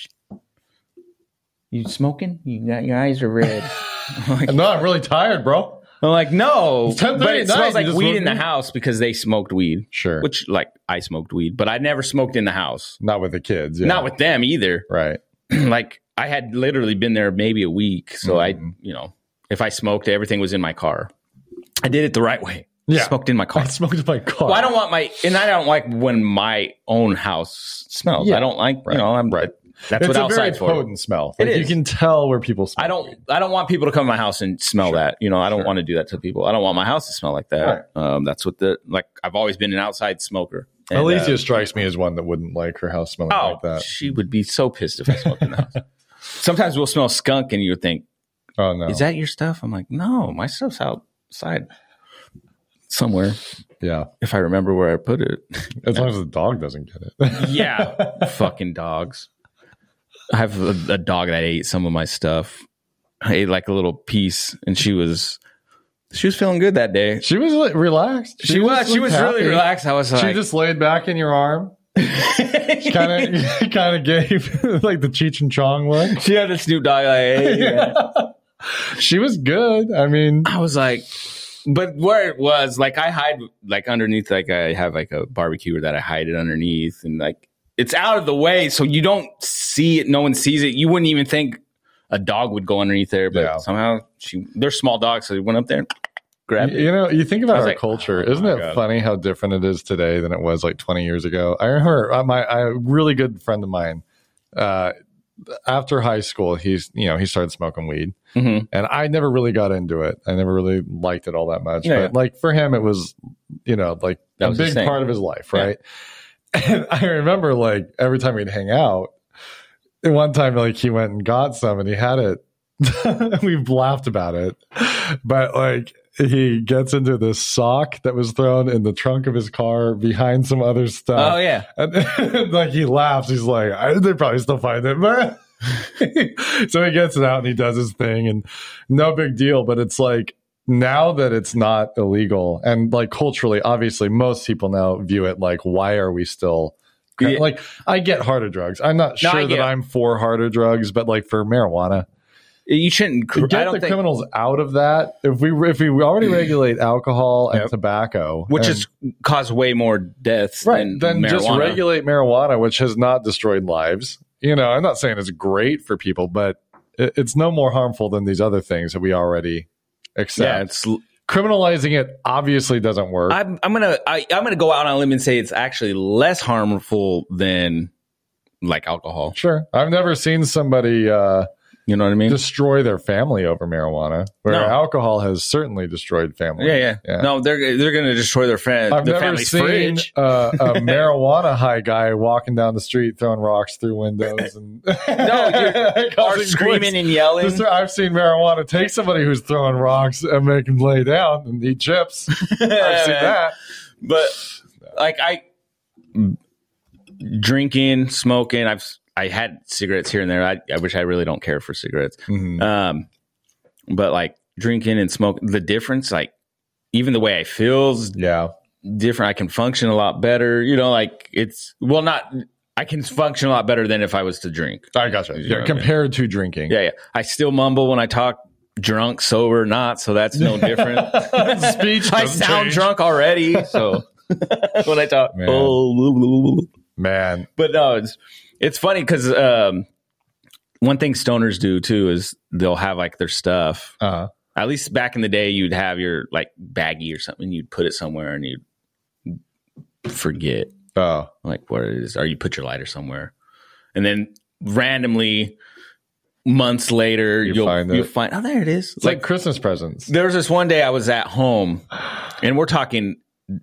you smoking? You got your eyes are red. I'm like, no, I'm really tired, bro. I'm like, no, It's ten thirty but it at night. smells You like just weed smoked in the weed? house because they smoked weed. Sure. Which, like, I smoked weed, but I never smoked in the house. Not with the kids. Yeah. Not with them either. Right. Like, I had literally been there maybe a week, so I, Mhm. you know, if I smoked, everything was in my car. I did it the right way. Yeah. Smoked in my car. I smoked in my car. Well, I don't want my, and I don't like when my own house smells. Yeah. I don't like, Right. you know, I'm Right. That's it's what a very outside's for. potent smell. Like, It you is. can tell where people smell. I don't. I don't want people to come to my house and smell Sure. that. You know, I don't Sure. want to do that to people. I don't want my house to smell like that. Um, that's what the like. I've always been an outside smoker. And, Alicia uh, strikes me as one that wouldn't like her house smelling oh, like that. she would be so pissed if I smoked in the house. Sometimes we'll smell skunk, and you would think, Oh no. "Is that your stuff?" I'm like, "No, my stuff's outside somewhere." Yeah. If I remember where I put it. As long as the dog doesn't get it. Yeah, fucking dogs. I have a, a dog that ate some of my stuff. I ate like a little piece, and she was she was feeling good that day. She was like, relaxed. She, was just she looked was really happy. relaxed. I was like, She just laid back in your arm. She kind of kind of gave like the Cheech and Chong look. she had the Snoop Dogg. Like, hey, man. She was good. I mean, I was like, but where it was, like I hide like underneath, like I have like a barbecue that I hide it underneath, and like it's out of the way, so you don't see it. No one sees it. You wouldn't even think a dog would go underneath there, but Yeah. somehow she. They're small dogs, so they went up there, and grabbed it. you know, you think about I was our like, culture. oh Isn't my it God. funny how different it is today than it was like twenty years ago? I remember uh, my a really good friend of mine. Uh, after high school, he's you know he started smoking weed, Mhm. and I never really got into it. I never really liked it all that much. Yeah, but yeah. like for him, it was you know like That a was his big thing. part of his life, right? And I remember like every time we'd hang out. And one time, like he went and got some, and he had it. We've laughed about it, but like he gets into this sock that was thrown in the trunk of his car behind some other stuff. Oh yeah, And like he laughs. He's like, I, they probably still find it, but so he gets it out and he does his thing, and no big deal. But it's like now that it's not illegal, and like culturally, obviously, most people now view it like, why are we still? Yeah. Like, I get harder drugs. I'm not No, I sure get that it. I'm for harder drugs, but like for marijuana, you shouldn't. to I get don't the think, criminals out of that. If we if we already regulate alcohol and Yep. tobacco, which and- has caused way more deaths right, than then marijuana. just regulate marijuana, which has not destroyed lives. You know, I'm not saying it's great for people, but it, it's no more harmful than these other things that we already accept. Yeah, it's. Criminalizing it obviously doesn't work. I'm, I'm gonna. I, I'm gonna go out on a limb and say it's actually less harmful than like alcohol. sure, I've never seen somebody uh, You know what I mean? destroy their family over marijuana, where No. alcohol has certainly destroyed families. yeah, yeah, Yeah. No, they're they're gonna destroy their friend, I've their never family's seen fridge. uh, a marijuana high guy walking down the street throwing rocks through windows and No, you're- Or causing screaming poison. and yelling. Just- I've seen marijuana take somebody who's throwing rocks and make him lay down and eat chips. I've seen that. But like I drinking, smoking, I've I had cigarettes here and there. I, I wish I really don't care for cigarettes. Mhm. Um, but like drinking and smoking, the difference, like even the way I feels Yeah. different. I can function a lot better. You know, like it's well, not. I can function a lot better than if I was to drink. I gotcha. You know Yeah, what I compared to drinking. Yeah, yeah. I still mumble when I talk, drunk, sober, not. So that's no different. Speech I doesn't sound change. drunk already. So when I talk, Man. oh, Man. but no, it's it's funny because um, one thing stoners do too is they'll have like their stuff. Uh-huh. At least back in the day, you'd have your like baggie or something. You'd put it somewhere and you'd forget Oh. like what it is, or you put your lighter somewhere, and then randomly months later You you'll find it. you'll find oh there it is. It's like, Christmas presents. There was this one day I was at home, and we're talking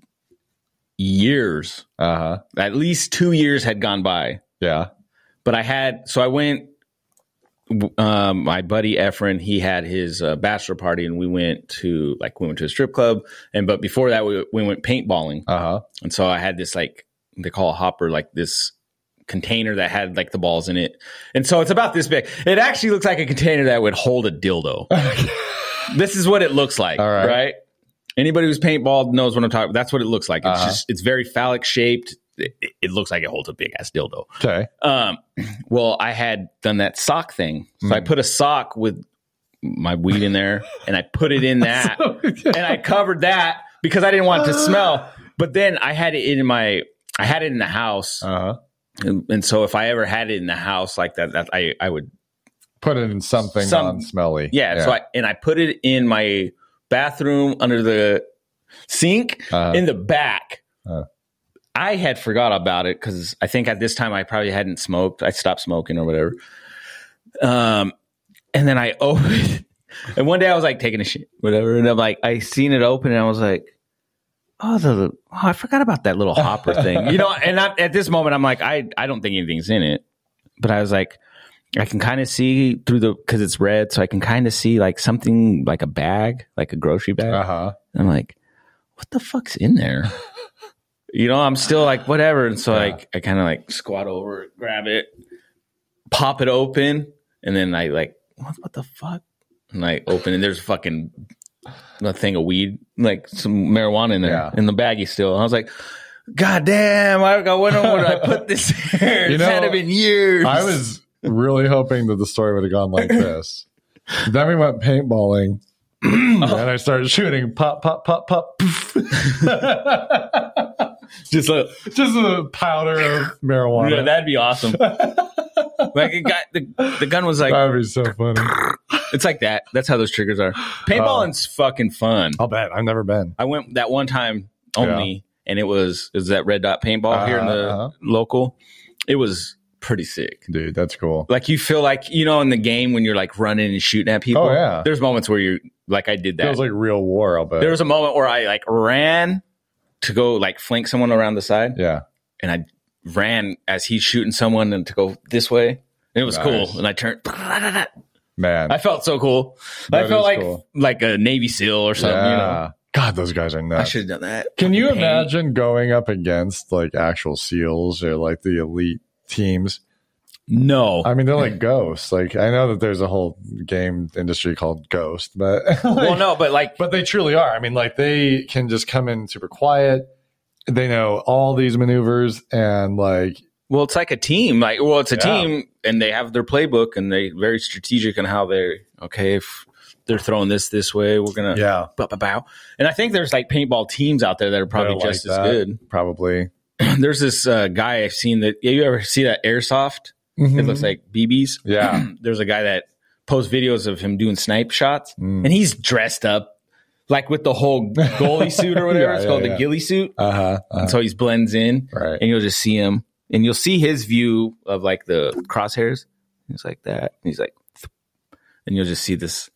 years. Uh-huh. At least two years had gone by. Yeah. But I had, so I went, um, my buddy Efren, he had his uh, bachelor party, and we went to, like, we went to a strip club. And, but before that, we, we went paintballing. Uh-huh. And so I had this, like, they call a hopper, like this container that had, like, the balls in it. And so it's about this big. It actually looks like a container that would hold a dildo. This is what it looks like, All right. right? Anybody who's paintballed knows what I'm talking about. That's what it looks like. It's Uh-huh. just, it's very phallic shaped. It, it looks like it holds a big ass dildo. Okay. Um, well, I had done that sock thing. So I Mm. put a sock with my weed in there, and I put it in that, and I covered that because I didn't want it to smell. But then I had it in my, I had it in the house. Uh-huh. And, and so if I ever had it in the house like that, that I, I would Put it in something Some- non-smelly. Yeah, so I and I put it in my bathroom under the sink Uh-huh. in the back. Uh. I had forgot about it because I think at this time I probably hadn't smoked. I stopped smoking or whatever. Um, and then I opened, and one day I was like taking a shit, whatever, and I'm like, I seen it open, and I was like, oh, the oh, I forgot about that little hopper thing, you know. And I, at this moment, I'm like, I I don't think anything's in it, but I was like, I can kind of see through the because it's red, so I can kind of see like something like a bag, like a grocery bag. Uh-huh. I'm like, what the fuck's in there? You know, I'm still like, whatever. And so Yeah. like, I kind of like squat over, grab it, pop it open. And then I like, what, what the fuck? And I open and there's fucking a thing of weed, like some marijuana in there Yeah. in the baggie still. And I was like, God damn, I, I wonder where I put this here. You It's know, had to been years. I was really hoping that the story would have gone like this. Then we went paintballing. And I started shooting pop, pop, pop, pop. poof. just like, Just a powder of marijuana. yeah, that'd be awesome. Like it got the, the gun was like, That'd be so funny. it's like that. That's how those triggers are. Paintballing's fucking fun. I'll bet. I've never been. I went that one time only, and it was it was that red dot paintball here in the Uh-huh. local. It was pretty sick. Dude, that's cool. Like you feel like you know in the game when you're like running and shooting at people. Oh, yeah. There's moments where you like I did that. Feels like real war, I'll bet. There was a moment where I like ran to go like flank someone around the side, yeah. and I ran as he's shooting someone and to go this way. And it was Nice. cool, and I turned. Man. I felt so cool. That I felt is like cool. like a Navy SEAL or something. yeah. You know, God, those guys are I nuts. should have done that. Can you Fucking pain. imagine going up against like actual SEALs or like the elite teams? No. I mean, they're like ghosts. Like, I know that there's a whole game industry called Ghost, but well, no, but like, but they truly are. I mean, like they can just come in super quiet. They know all these maneuvers and like, well, it's like a team. Like, well, it's a Yeah. team, and they have their playbook, and they very strategic on how they're okay. If they're throwing this this way, we're gonna yeah, bow, bow, bow. And I think there's like paintball teams out there that are probably they're just like as that, good. Probably. There's this uh, guy I've seen that. You ever see that airsoft? It looks like B Bs. Yeah. There's a guy that posts videos of him doing snipe shots, Mm. and he's dressed up like with the whole goalie suit or whatever. Yeah, it's yeah, called yeah. the ghillie suit. Uh huh. And so he blends in, Right. and you'll just see him, and you'll see his view of like the crosshairs. He's like that. And he's like, and you'll just see this,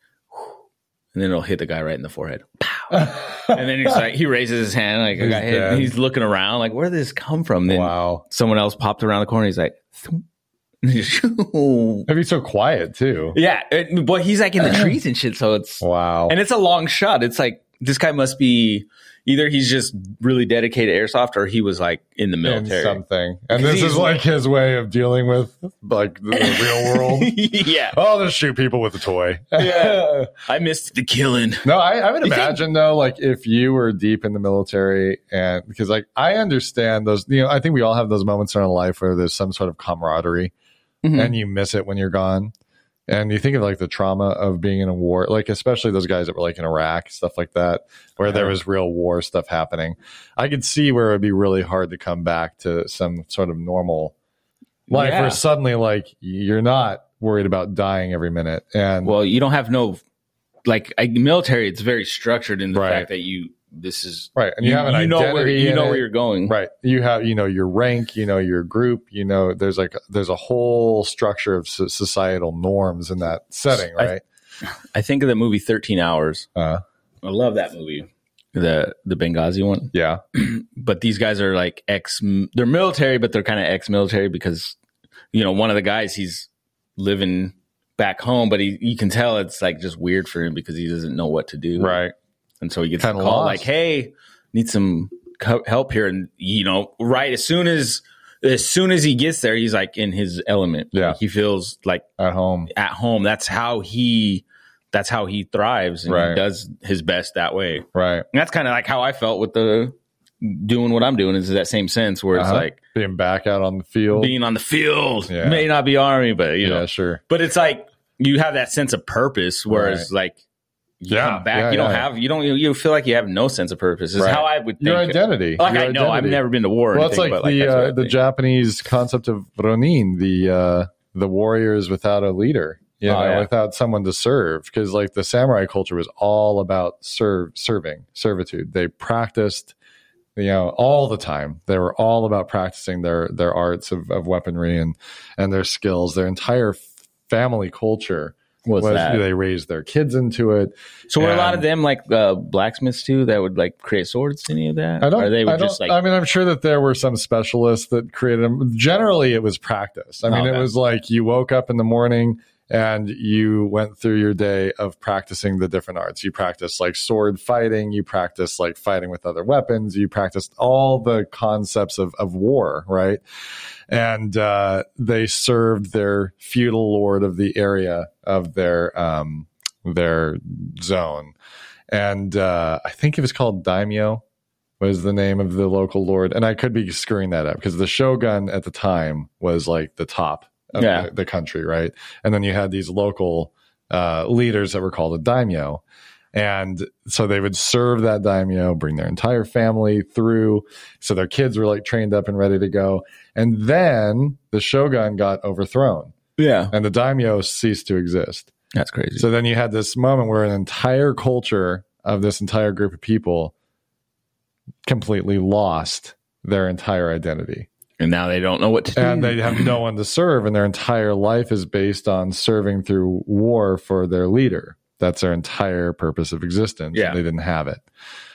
and then it'll hit the guy right in the forehead. Pow. And then he's like, he raises his hand like I He's got hit. dead. And he's looking around like, where did this come from? Then Wow. someone else popped around the corner. He's like, thump. And he's just, It'd be so quiet too. yeah. It, but he's like in the trees and shit. So it's Wow. and it's a long shot. It's like this guy must be either he's just really dedicated to airsoft or he was like in the In military. something. And Because this is he's- like his way of dealing with like the real world. yeah. Oh, just shoot people with a toy. Yeah. I missed the killing. No, I, I would You think- imagine though, like if you were deep in the military and because like I understand those, you know, I think we all have those moments in our life where there's some sort of camaraderie Mhm. and you miss it when you're gone. And you think of like the trauma of being in a war, like especially those guys that were like in Iraq, stuff like that, where there Yeah. was real war stuff happening. I could see where it would be really hard to come back to some sort of normal life Yeah. where suddenly like you're not worried about dying every minute. And Well, you don't have no like I, military. It's very structured in the Right. fact that you this is right. And you, have an you know identity. where you in know it. where you're going. Right. You have, you know, your rank, you know, your group, you know, there's like, there's a whole structure of so- societal norms in that setting, I- right? I think of the movie thirteen hours. Uh, I love that movie. The the Benghazi one. yeah. But these guys are like ex they're military, but they're kind of ex-military because you know, one of the guys he's living back home, but he you can tell it's like just weird for him because he doesn't know what to do. Right. And so he gets Kinda a call lost. like, "Hey, need some co- help here." And you know, right as soon as as soon as he gets there, he's like in his element. Yeah. Like, he feels like At home. at home. That's how he that's how he thrives and Right. he does his best that way. Right. And that's kind of like how I felt with the doing what I'm doing is that same sense where it's Uh-huh. like Being back out on the field. being on the field. Yeah. May not be army, but you yeah, know, sure. but it's like you have that sense of purpose. Whereas like you Yeah, come back, yeah, you don't yeah. have, you don't, you, you feel like you have no sense of purpose. Is Right. how I would think. Your identity. Like Your I know, I've identity. never been to war. Or Well, it's anything, like but the like, that's what I uh, the think. Japanese concept of Ronin, the uh, the warriors without a leader. you Oh, know, yeah. without someone to serve. Because like the samurai culture was all about serve serving, servitude. They practiced, you know, all the time. They were all about practicing their their arts of, of weaponry and and their skills. Their entire f- family culture What's was that? they raised their kids into it. So were a lot And- of them like uh, blacksmiths too that would like create swords? Any of that? I don't. Or they were I don't. just like I mean, I'm sure that there were some specialists that created them. Generally, it was practice. I mean, Okay. it was like you woke up in the morning and you went through your day of practicing the different arts. You practiced like sword fighting. You practiced like fighting with other weapons. You practiced all the concepts of of war, right? And uh, they served their feudal lord of the area of their um, their zone. And uh, I think it was called daimyo was the name of the local lord. And I could be screwing that up because the shogun at the time was like the top of Yeah. the, the country, right? And then you had these local uh, leaders that were called a daimyo. And so they would serve that daimyo, bring their entire family through. So their kids were like trained up and ready to go. And then the shogun got overthrown yeah. and the daimyo ceased to exist. That's crazy. So then you had this moment where an entire culture of this entire group of people completely lost their entire identity. and now they don't know what to do. And they have no one to serve, and their entire life is based on serving through war for their leader. That's their entire purpose of existence. Yeah. They didn't have it.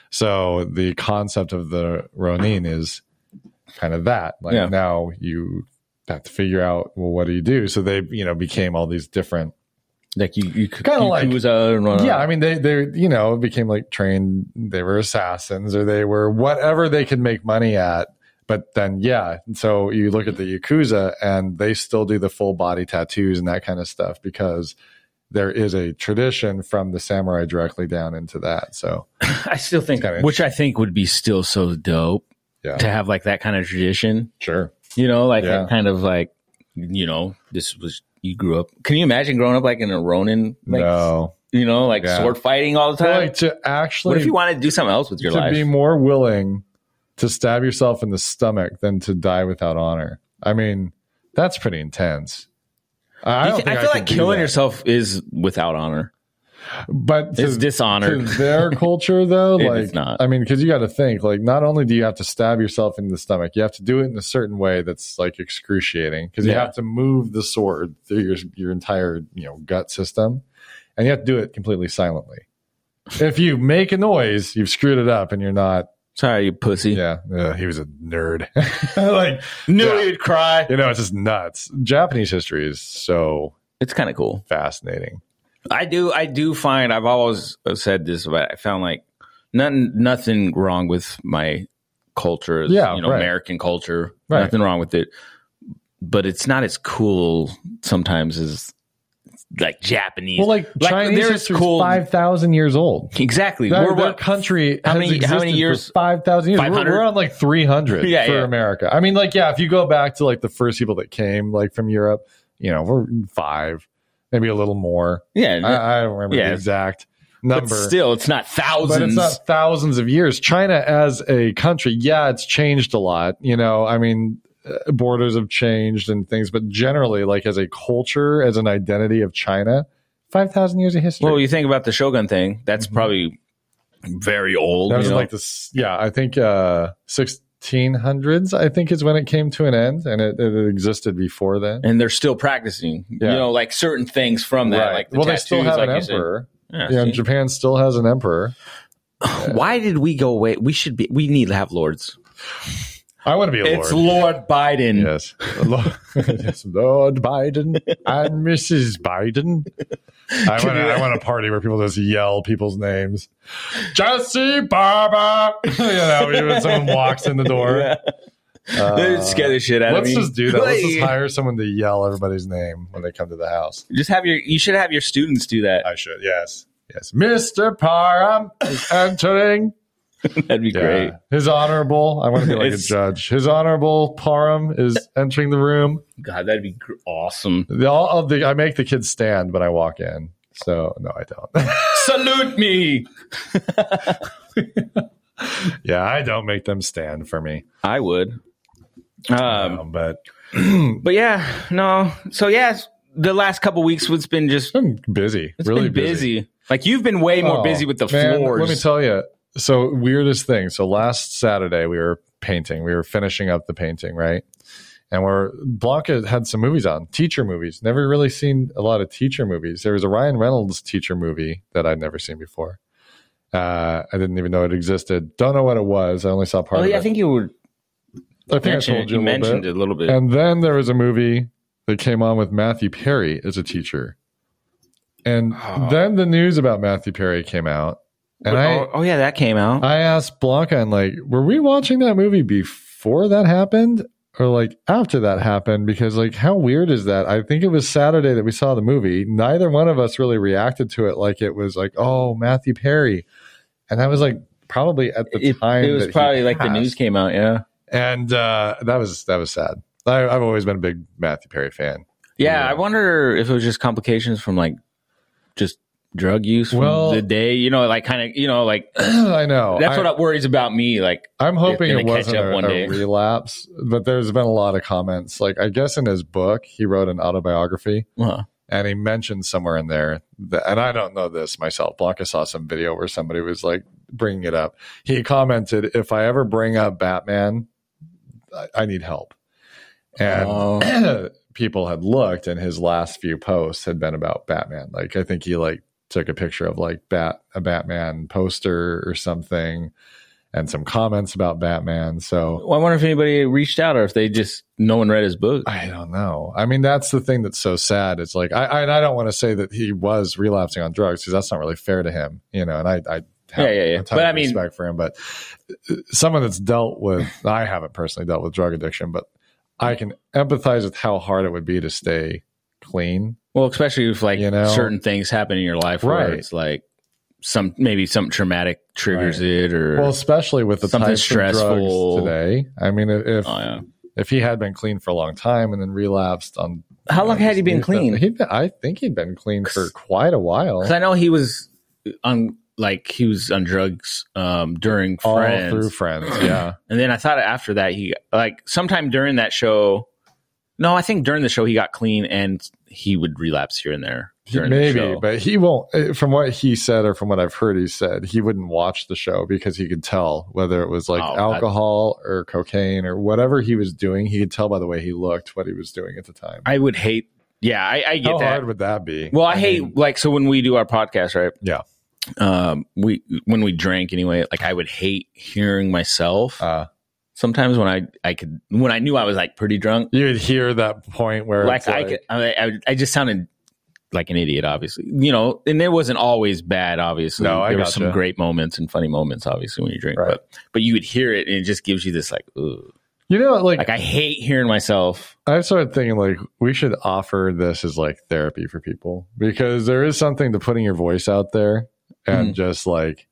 So the concept of the Ronin is kind of that. Like Yeah. now you have to figure out, well, what do you do? So they, you know, became all these different. like you, you could Kinda like- uh, Yeah, I mean, they, they, you know, became like trained. They were assassins, or they were whatever they could make money at. But then, yeah, so you look at the Yakuza, and they still do the full body tattoos and that kind of stuff because there is a tradition from the samurai directly down into that. So I still think, kinda which I think would be still so dope yeah, to have like that kind of tradition. sure. You know, like Yeah. that kind of like, you know, this was you grew up. Can you imagine growing up like in a Ronin? Like, No, you know, like Yeah. sword fighting all the so time. like to actually What if you wanted to do something else with your to life? be more willing to stab yourself in the stomach than to die without honor. I mean, that's pretty intense. I, You don't thi- think I feel could like do killing that. yourself is without honor. But to, It's dishonored. to their culture, though, It like is not. I mean, because you got to think, like, not only do you have to stab yourself in the stomach, you have to do it in a certain way that's like excruciating, because you Yeah. have to move the sword through your your entire you know gut system, and you have to do it completely silently. If you make a noise, you've screwed it up, and you're not. Sorry, you pussy. Yeah, uh, he was a nerd. like, Knew Yeah. you'd cry. you know, it's just nuts. Japanese history is so It's kind of cool. fascinating. I do. I do find I've always said this, but I found like nothing, nothing wrong with my culture. Yeah, you know, right. American culture. Right. Nothing wrong with it, but it's not as cool sometimes as like Japanese. Well, like, Like, Chinese there's history is cool- five thousand years old. exactly. Their, We're their what? country How has many- how many existed years? for five thousand years. We're, five hundred? we're on like three hundred Yeah, for yeah. America. I mean, like, yeah, if you go back to like the first people that came like from Europe, you know, we're five, maybe a little more. Yeah, I, I don't remember Yeah. the exact but number. still, it's not thousands. But it's not thousands of years. China as a country, yeah, it's changed a lot. You know, I mean, uh, borders have changed and things, but generally, like as a culture, as an identity of China, five thousand years of history. Well, you think about the Shogun thing. That's Mhm. probably very old. That was you in, know? like this, yeah, I think uh, sixteen hundreds, I think, is when it came to an end, and it, it existed before then. and they're still practicing. Yeah. You know, like certain things from that. Like the well, they tattoos, still have like an you said. emperor. Yeah, You know, see? Japan still has an emperor. Why did we go away? We should be. We need to have lords. I want to be a It's lord. Lord Biden. Yes. Lord, yes, Lord Biden and Missus Biden. I want, to, I want a party where people just yell people's names. Jesse Barber. you know, even when someone walks in the door. Yeah. Uh, They scare the shit out of let's me. just do that. Let's just Like, hire someone to yell everybody's name when they come to the house. Just have your. You should have your students do that. I should. Yes. Yes. Mister Parham is entering. That'd be great. Yeah. His honorable. I want to be like a It's- judge. His honorable Parham is entering the room. God, that'd be gr- awesome. The, all of the, I make the kids stand when I walk in. So no, I don't. Salute me. yeah, I don't make them stand for me. I would. Um, Um, but but yeah, no. So yeah, the last couple weeks it's been just I'm busy. it's really been busy. Like you've been way more Oh, busy with the man, floors. Let me tell you. So weirdest thing. So last Saturday we were painting. We were finishing up the painting, right? And we're Blanca had some movies on, teacher movies. Never really seen a lot of teacher movies. There was a Ryan Reynolds teacher movie that I'd never seen before. Uh, I didn't even know it existed. Don't know what it was. I only saw part oh, of yeah, it. I think you would. I think I mention told it. you, You a little mentioned bit. it a little bit. And then there was a movie that came on with Matthew Perry as a teacher. And Oh. then the news about Matthew Perry came out. And oh, I, oh yeah, that came out. I asked Blanca, and like, were we watching that movie before that happened or like after that happened? Because like, how weird is that? I think it was Saturday that we saw the movie. Neither one of us really reacted to it like it was like, oh, Matthew Perry. And that was like probably at the it, time. it was that he probably like the passed. news came out. Yeah. And uh, that was that was sad. I, I've always been a big Matthew Perry fan. Yeah, Yeah. I wonder if it was just complications from like just drug use from Well- the day. You know, like kind of, you know, like I know. that's I, what worries about me. Like, I'm hoping gonna it catch wasn't up a, one a day. relapse, but there's been a lot of comments. Like, I guess in his book, he wrote an autobiography. huh. And he mentioned somewhere in there, that, and I don't know this myself. Blanca saw some video where somebody was like bringing it up. He commented, "If I ever bring up Batman, I, I need help." And Oh. people had looked, and his last few posts had been about Batman. Like, I think he like took a picture of like bat a Batman poster or something, and some comments about Batman. So Well, I wonder if anybody reached out or if they just no one read his book. I don't know. I mean, that's the thing that's so sad. It's like I I, I don't want to say that he was relapsing on drugs because that's not really fair to him, you know. And I I have Yeah, yeah, yeah. a ton But of I mean- respect for him. But someone that's dealt with, I haven't personally dealt with drug addiction, but I can empathize with how hard it would be to stay clean. Well, especially if like You know? certain things happen in your life where Right. it's like some maybe something traumatic triggers Right. it or Well, especially with the Something types stressful. of drugs today. I mean, if oh, yeah. if he had been clean for a long time and then relapsed on How long had he been clean? He'd been, I think he'd been clean for quite a while. Because I know he was on like he was on drugs um, during All Friends, through Friends, yeah. and then I thought after that he like sometime during that show. No, I think during the show he got clean and he would relapse here and there. During the Maybe, show. but he won't. eh, From what he said, or from what I've heard, he said he wouldn't watch the show because he could tell whether it was like Oh, alcohol or cocaine or whatever he was doing. He could tell by the way he looked what he was doing at the time. I would hate. Yeah, I, I get How that. hard would that be? Well, I, hate mean, like so when we do our podcast, right? Yeah. Um, we when we drank anyway, like I would hate hearing myself. Uh, Sometimes when I I could when I knew I was like pretty drunk, you would hear that point where like it's I like, could, I, I I just sounded like an idiot, obviously, you know. And it wasn't always bad, obviously. No, I there were gotcha. some great moments and funny moments, obviously, when you drink. Right. But but you would hear it, and it just gives you this like, ugh. you know, like, Like I hate hearing myself. I've started thinking like we should offer this as like therapy for people because there is something to putting your voice out there and Mhm. just like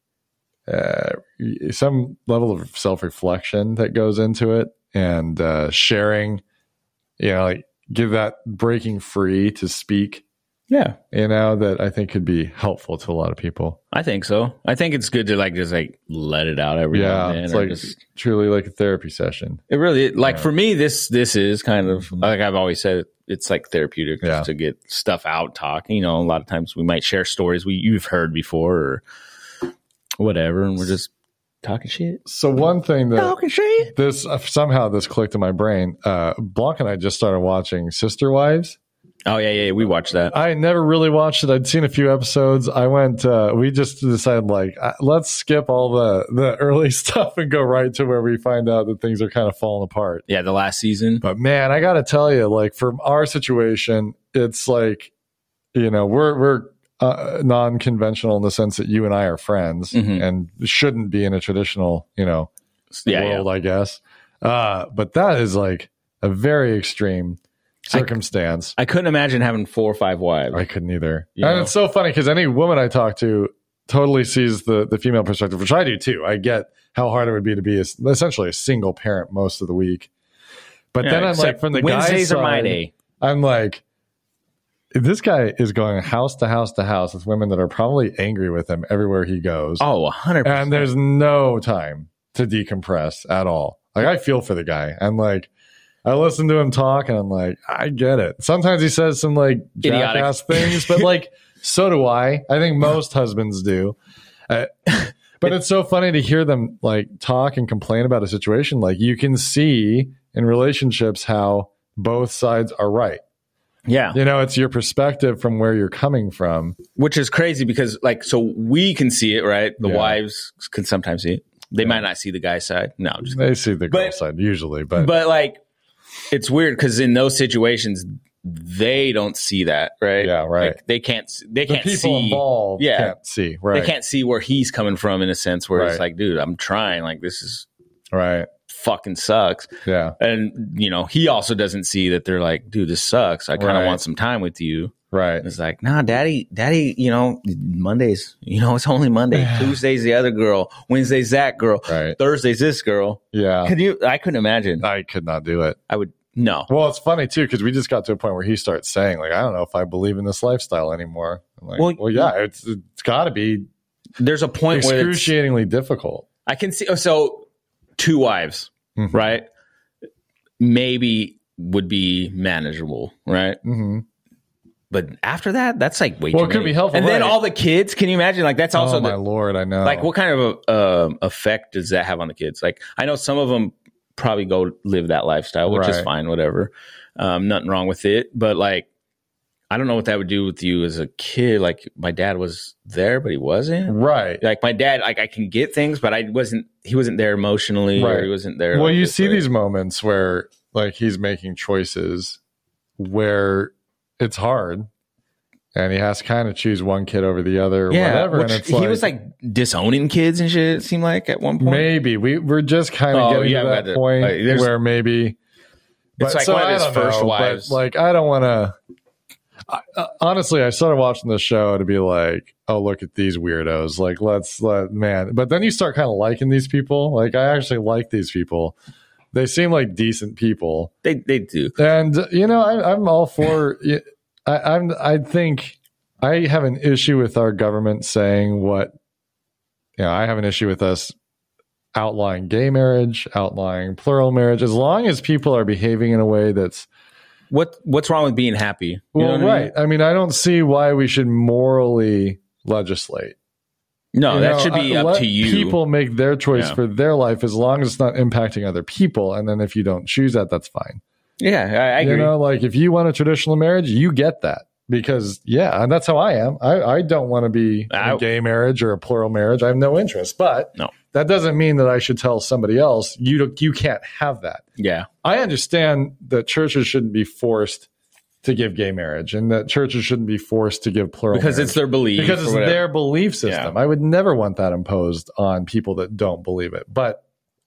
uh, some level of self reflection that goes into it and uh, sharing, you know, like give that breaking free to speak, Yeah, you know, that I think could be helpful to a lot of people. I think so. I think it's good to like just like let it out every now Yeah, and then. it's or like just- truly like a therapy session. It really like Yeah. for me this this is kind of Mhm. like I've always said it's like therapeutic Yeah. to get stuff out talking. You know, a lot of times we might share stories we you've heard before or whatever, and we're just talking shit. So one thing that Talking shit. this uh, somehow this clicked in my brain. Uh, Blanc and I just started watching Sister Wives. Oh yeah, yeah, we watched that. I had never really watched it. I'd seen a few episodes. I went. Uh, we just decided like uh, let's skip all the the early stuff and go right to where we find out that things are kind of falling apart. Yeah, the last season. But man, I got to tell you, like from our situation, it's like you know we're we're uh, non-conventional in the sense that you and I are friends Mhm. and shouldn't be in a traditional you know Yeah, world, I guess. Uh, but that is like a very extreme circumstance. I couldn't imagine having four or five wives. I couldn't either. You and know? it's so funny because any woman I talk to totally sees the the female perspective, which I do too. I get how hard it would be to be a, essentially a single parent most of the week. But Yeah, then I'm like, except from the Wednesdays guy's are my side, day. I'm like, this guy is going house to house to house with women that are probably angry with him everywhere he goes. Oh, a hundred percent. And there's no time to decompress at all. Like I feel for the guy. I'm like, I listen to him talk and I'm like, I get it. Sometimes he says some like jackass things, but like, so do I. I think most husbands do. Uh, but it's so funny to hear them like talk and complain about a situation. Like you can see in relationships how both sides are right. Yeah. You know, it's your perspective from where you're coming from. Which is crazy because, like, so we can see it, right? The Yeah. wives can sometimes see it. They Yeah. might not see the guy's side. No, I'm just They see the girl But- side usually, but, But, like, it's weird because in those situations, they don't see that, right? Yeah, right. Like, they can't, they the can't people see. involved Yeah. can't see. Right. They can't see where he's coming from in a sense where it's Right. like, dude, I'm trying. Like, this is Right. fucking sucks. Yeah. And, you know, he also doesn't see that they're like, dude, this sucks. I kind of Right. want some time with you. Right. And it's like, nah, daddy, daddy, you know, Mondays, you know, it's only Monday. Tuesday's the other girl. Wednesday's that girl. Right. Thursday's this girl. Yeah. Could you, I couldn't imagine. I could not do it. I would, no. Well, it's funny too because we just got to a point where he starts saying, like, I don't know if I believe in this lifestyle anymore. I'm like, Well, well, yeah, it's it's got to be There's a point where it's, excruciatingly difficult. I can see, oh, so two wives, Mhm. right? Maybe would be manageable, right? Mm-hmm. But after that, that's like way Well, too it could many. be helpful, And then right. all the kids, can you imagine? Like, that's also oh my the, lord, I know. like, what kind of a, um effect does that have on the kids? Like, I know some of them probably go live that lifestyle, which is Right. fine, whatever. Um, nothing wrong with it. But like, I don't know what that would do with you as a kid. Like, my dad was there, but he wasn't. Right. Like, my dad, like, I can get things, but I wasn't, he wasn't there emotionally, or Right. he wasn't there. Well, like you this see way. these moments where like he's making choices where it's hard and he has to kind of choose one kid over the other or yeah, whatever. which And it's he like, was like disowning kids and shit, it seemed like at one point. maybe we, we're just kind of Oh, getting yeah, to that but the- point like, there's- where maybe It's like one of I his don't first know, wives. But like, I don't want to. Uh, honestly, I started watching the show to be like, "Oh, look at these weirdos!" Like, let's let man. But then you start kind of liking these people. Like, I actually like these people. They seem like decent people, They they do. and you know, I, I'm all for. I, I'm. I think I have an issue with our government saying what. You know, I have an issue with us outlawing gay marriage, outlawing plural marriage, as long as people are behaving in a way that's What what's wrong with being happy? You well, know what I right. I mean? I don't see why we should morally legislate. mean? No, You that know, should be uh, up let to you. People make their choice Yeah. for their life as long as it's not impacting other people. And then if you don't choose that, that's fine. Yeah, I, I you agree. know, like if you want a traditional marriage, you get that. Because yeah, and that's how I am. I, I don't want to be in I- a gay marriage or a plural marriage. I have no interest. But No. that doesn't mean that I should tell somebody else you don't, you can't have that. Yeah, I understand that churches shouldn't be forced to give gay marriage and that churches shouldn't be forced to give plural because marriage. it's their belief. because or it's whatever. their belief system. I would never want that imposed on people that don't believe it. But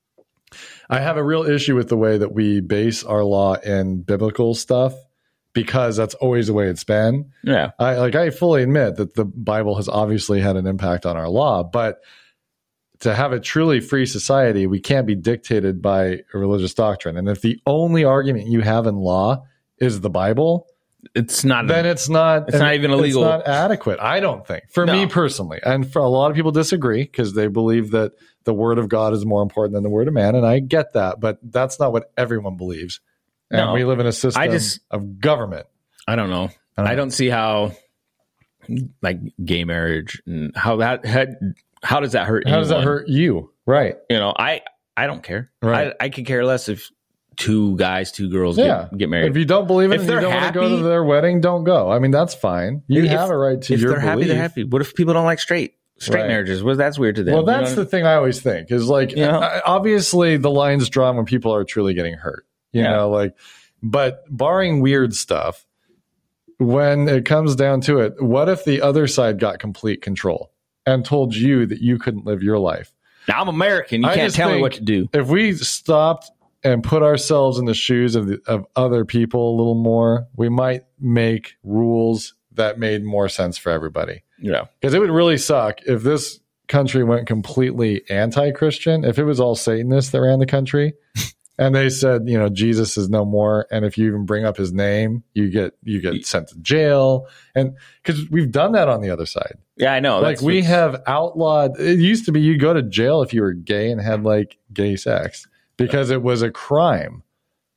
I have a real issue with the way that we base our law in biblical stuff because that's always the way it's been. Yeah, I like I fully admit that the Bible has obviously had an impact on our law, but to have a truly free society, we can't be dictated by a religious doctrine. And if the only argument you have in law is the Bible, it's not. then it's not It's not even illegal. It's not adequate, I don't think, for No. me personally. And for a lot of people disagree because they believe that the word of God is more important than the word of man, and I get that, but that's not what everyone believes. And No. we live in a system I just- of government. I don't know. I don't I know. don't see how, like, gay marriage and how that had. How does that hurt? How does that anyone? hurt you? Right. You know, I I don't care. Right. I, I could care less if two guys, two girls Yeah. get, get married. If you don't believe it If and you they're don't want to go happy- to their wedding, don't go. I mean, that's fine. You If- have a right to if your they're happy, belief. they're happy. What if people don't like straight straight Right. marriages? Well, that's weird to them. Well, You know that's what I the mean? thing I always think is like, You know? uh, obviously the line's drawn when people are truly getting hurt, you Yeah. know, like, but barring weird stuff, when it comes down to it, what if the other side got complete control and told you that you couldn't live your life? Now, I'm American. You I can't just tell me think what to do. If we stopped and put ourselves in the shoes of, the, of other people a little more, we might make rules that made more sense for everybody. Yeah. Because it would really suck if this country went completely anti-Christian, if it was all Satanists that ran the country and they said, you know, Jesus is no more. And if you even bring up his name, you get you get sent to jail. And because we've done that on the other side. Yeah, I know. Like That's we what's- have outlawed, it used to be you go to jail if you were gay and had like gay sex because it was a crime.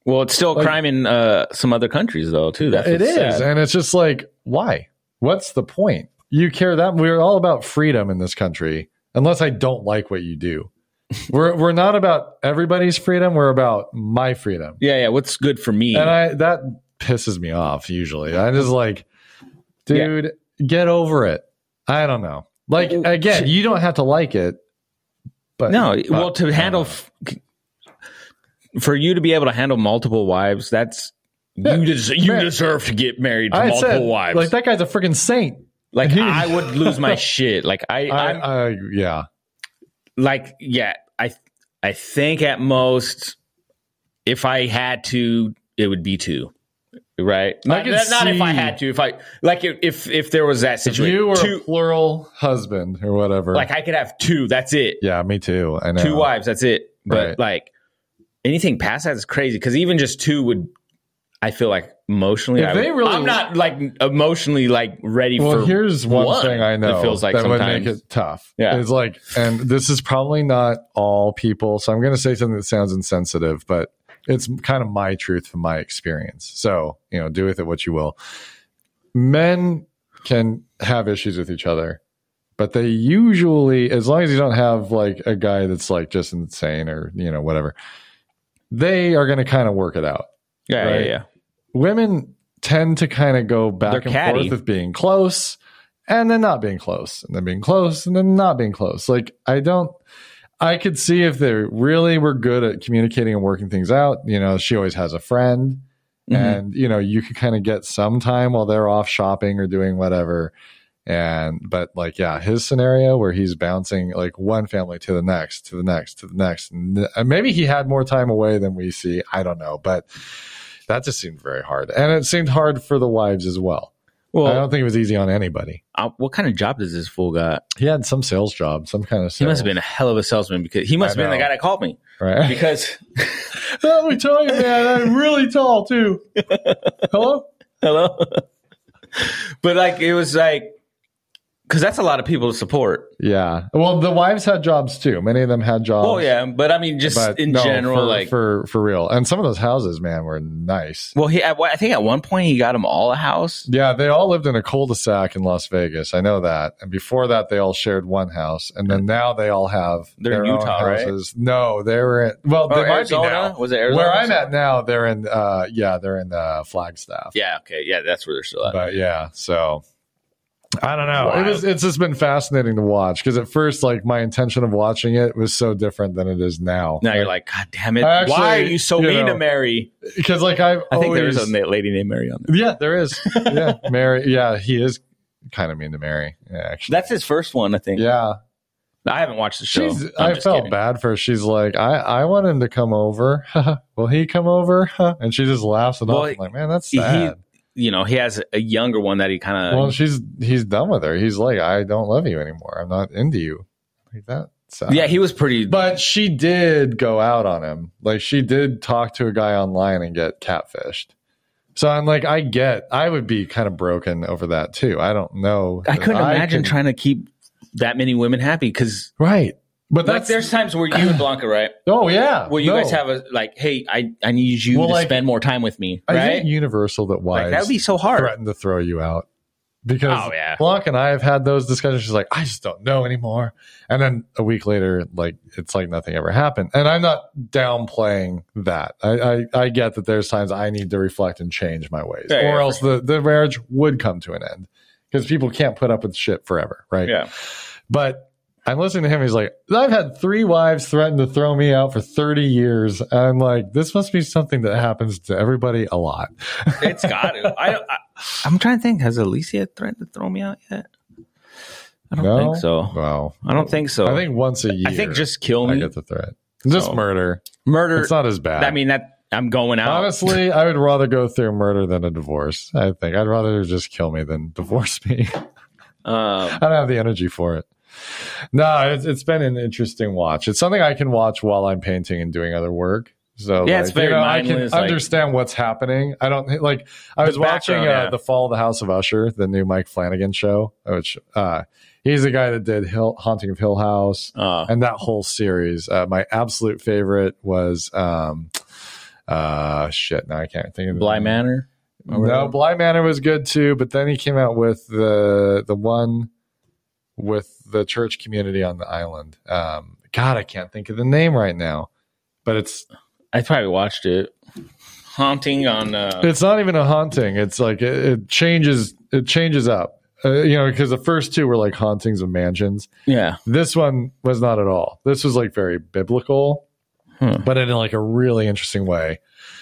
Well, it's still a Like- crime in uh, some other countries, though, too. That's It what's is. sad. And it's just like, why? What's the point? You care that we're all about freedom in this country, unless I don't like what you do. we're we're not about everybody's freedom. We're about my freedom. Yeah, yeah. What's good for me? And I that pisses me off usually. I just like, dude, get over it. I don't know. Like, again, you don't have to like it. But no, but, well, to uh, handle, f- for you to be able to handle multiple wives, that's, Yeah, you, des- you man. deserve to get married to I multiple said, wives. like, that guy's a freaking saint. Like, He- I would lose my shit. Like, I, I, I'm, I, yeah. like, yeah, I, I think at most, if I had to, it would be two, right? Not, can not, not if I see- had to. If I like, if if, if there was that If situation, you were two, a plural husband or whatever. like I could have two. That's it. yeah, me too. I know. Two wives. That's it. But Right. like anything past that is crazy because even just two would, I feel like emotionally, If I they would- really- I'm not like emotionally like ready Well, for. here's one, one, thing I know It feels like that would sometimes. make it tough. Yeah. It's like, and this is probably not all people, so I'm going to say something that sounds insensitive, but it's kind of my truth from my experience. So, you know, do with it what you will. Men can have issues with each other, but they usually, as long as you don't have like a guy that's like just insane or, you know, whatever, they are going to kind of work it out. yeah, right? yeah, yeah. Women tend to kind of go back They're and catty. forth with being close and then not being close and then being close and then not being close. Like, I don't, I could see if they really were good at communicating and working things out. You know, she always has a friend Mhm. and, you know, you could kind of get some time while they're off shopping or doing whatever. And, but like, yeah, his scenario where he's bouncing like one family to the next, to the next, to the next. And maybe he had more time away than we see. I don't know. But that just seemed very hard. And it seemed hard for the wives as well. Well, I don't think it was easy on anybody. uh, what kind of job does this fool got? He had some sales job, some kind of sales. He must have been a hell of a salesman because he must have I been the know. guy that called me right. because Let me tell you, man, I'm really tall too. Hello? hello. But like it was like because that's a lot of people to support. Yeah. Well, the wives had jobs too. Many of them had jobs. Oh yeah, but I mean just But in no, general, for, like for for real. And some of those houses, man, were nice. well, he at, I think at one point he got them all a house. Yeah, they all lived in a cul-de-sac in Las Vegas. I know that. And before that, they all shared one house. And then now they all have They're their in own Utah, right? houses. No, they were in, well, they Or might Arizona? be now. Was it Arizona? Where I'm at now, they're in, uh, yeah, they're in uh, Flagstaff. Yeah. Okay. Yeah, that's where they're still at. But yeah, so I don't know. It Wild. was. It's just been fascinating to watch because at first, like my intention of watching it was so different than it is now. Now you're like, God damn it! I actually, Why are you so you mean know, to Mary? because like I've I think always, there is a na- lady named Mary on there. yeah, there is. Yeah, Mary. Yeah, he is kind of mean to Mary. Yeah, actually. That's his first one, I think. Yeah, I haven't watched the show. she's. I'm I just felt kidding. bad for her. She's like, I, I want him to come over. Will he come over? and she just laughs it Well, off. I'm like, man, that's he- sad. You know, he has a younger one that he kind of. well, she's he's done with her. He's like, I don't love you anymore. I'm not into you. Like that. Sad. yeah, he was pretty. But she did go out on him. Like she did talk to a guy online and get catfished. So I'm like, I get, I would be kind of broken over that too. I don't know. I couldn't imagine could- trying to keep that many women happy because, Right. But like, that's, there's times where you and Blanca, right? oh yeah. Where you No. guys have a like, hey, I I need you Well, to like, spend more time with me, I right? think universal that Like wives that would be so hard. threaten to throw you out. Because Oh, yeah. Blanca and I have had those discussions. She's like, I just don't know anymore. And then a week later, like it's like nothing ever happened. And I'm not downplaying that. I, I, I get that there's times I need to reflect and change my ways, Yeah, or yeah, else the, the marriage would come to an end because people can't put up with shit forever, right? Yeah. But I'm listening to him. He's like, I've had three wives threaten to throw me out for thirty years. And I'm like, this must be something that happens to everybody a lot. It's got to. I, don't- I I'm trying to think. Has Alicia threatened to throw me out yet? I don't No? think so. Well, I don't think so. I think once a year. I think just kill I me. get the threat. Just So, murder. Murder. It's not as bad. I mean that I'm going out. honestly, I would rather go through murder than a divorce. I think I'd rather just kill me than divorce me. Um, I don't have the energy for it. No, it's, it's been an interesting watch. It's something I can watch while I'm painting and doing other work. So Yeah, like, it's very you know, I mindless, can like- understand what's happening. I don't like. I was watching uh, background, yeah. the Fall of the House of Usher, the new Mike Flanagan show, which uh, he's the guy that did Hill, Haunting of Hill House uh, and that whole series. Uh, my absolute favorite was um, Uh, shit. Now I can't think of the Bly name. Manor. No, Bly Manor was good too, but then he came out with the the one with the church community on the island. Um, God, I can't think of the name right now, but it's I probably watched it. Haunting on. Uh, it's not even a haunting. It's like it, it changes. It changes up. Uh, you know, because the first two were like hauntings of mansions. yeah. This one was not at all. This was like very biblical, Huh. but in like a really interesting way.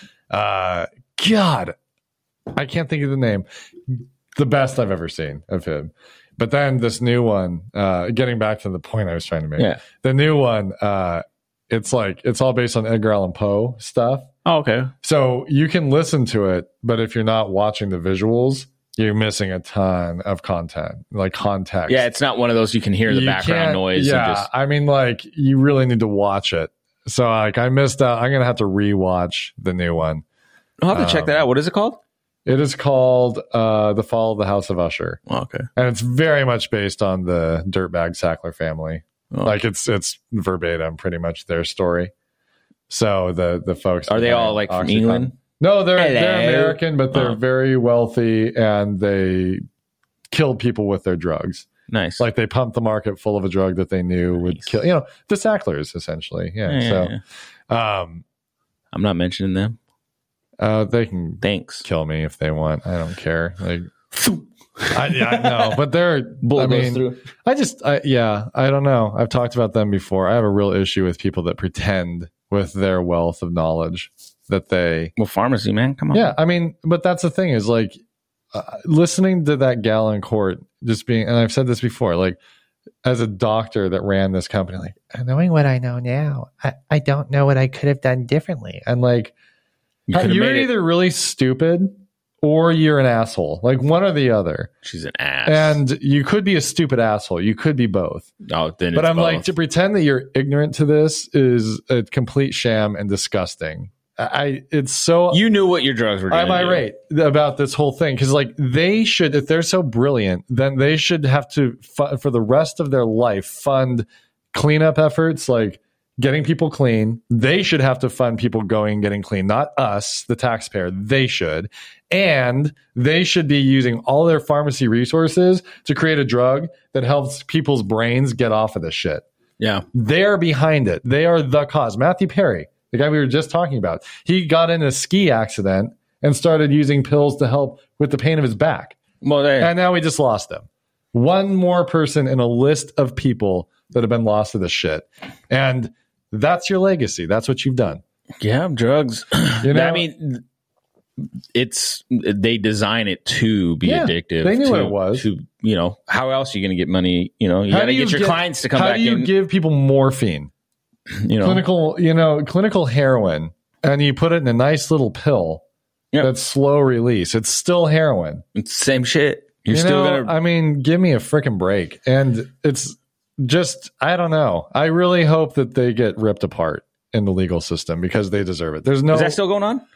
Uh, God, I can't think of the name. The best I've ever seen of him. But then this new one, uh, getting back to the point I was trying to make, Yeah. the new one, uh, it's like it's all based on Edgar Allan Poe stuff. Oh, okay. So you can listen to it, but if you're not watching the visuals, you're missing a ton of content, like context. Yeah, it's not one of those you can hear the You background can't- noise. Yeah, And just, I mean, like you really need to watch it. So like I missed out. I'm gonna have to rewatch the new one. I'll have to check that out. What is it called? It is called uh, The Fall of the House of Usher, Oh, okay. and it's very much based on the Dirtbag Sackler family. Oh. Like it's it's verbatim, pretty much their story. So the the folks Are they behind all like from Oxycontin- England? No, they're Hello. they're American, but they're Oh. very wealthy, and they killed people with their drugs. Nice. Like they pumped the market full of a drug that they knew would Nice. kill. You know, the Sacklers essentially. Yeah. Yeah, yeah, so, yeah. um, I'm not mentioning them. uh, they can Thanks. kill me if they want. I don't care. Like, I, yeah, I know, but they're. Bullet I goes mean, through. I just, I, yeah, I don't know. I've talked about them before. I have a real issue with people that pretend with their wealth of knowledge that they. Well, pharmacy, man. Come on. Yeah, I mean, but that's the thing is like uh, listening to that gal in court, just being, and I've said this before, like as a doctor that ran this company, like knowing what I know now, I, I don't know what I could have done differently. And like, You could've you're made it- either really stupid or you're an asshole, like one or the other. She's an ass. And you could be a stupid asshole. You could be both. oh, then But it's I'm like, both. to pretend that you're ignorant to this is a complete sham and disgusting. I, it's so. you knew what your drugs were doing. I'm irate about this whole thing because, like, they should, if they're so brilliant, then they should have to, fu- for the rest of their life, fund cleanup efforts, like getting people clean. They should have to fund people going and getting clean, not us, the taxpayer. They should. And they should be using all their pharmacy resources to create a drug that helps people's brains get off of this shit. Yeah. They're behind it. They are the cause. Matthew Perry, the guy we were just talking about, he got in a ski accident and started using pills to help with the pain of his back. Well, they, And now we just lost them. One more person in a list of people that have been lost to this shit. And that's your legacy. That's what you've done. yeah, drugs. You know? I mean, it's they design it to be Yeah, addictive. they knew to, what it was. To, you know, how else are you going to get money? You know, you How got to do you get your get- clients to come How back do you in. give people morphine? you know, Clinical, you know, clinical heroin, and you put it in a nice little pill Yeah. that's slow release. It's still heroin. it's the same shit. You're You still know, gonna. I mean, give me a freaking break. And it's just, I don't know. I really hope that they get ripped apart in the legal system because they deserve it. There's no, is that still going on?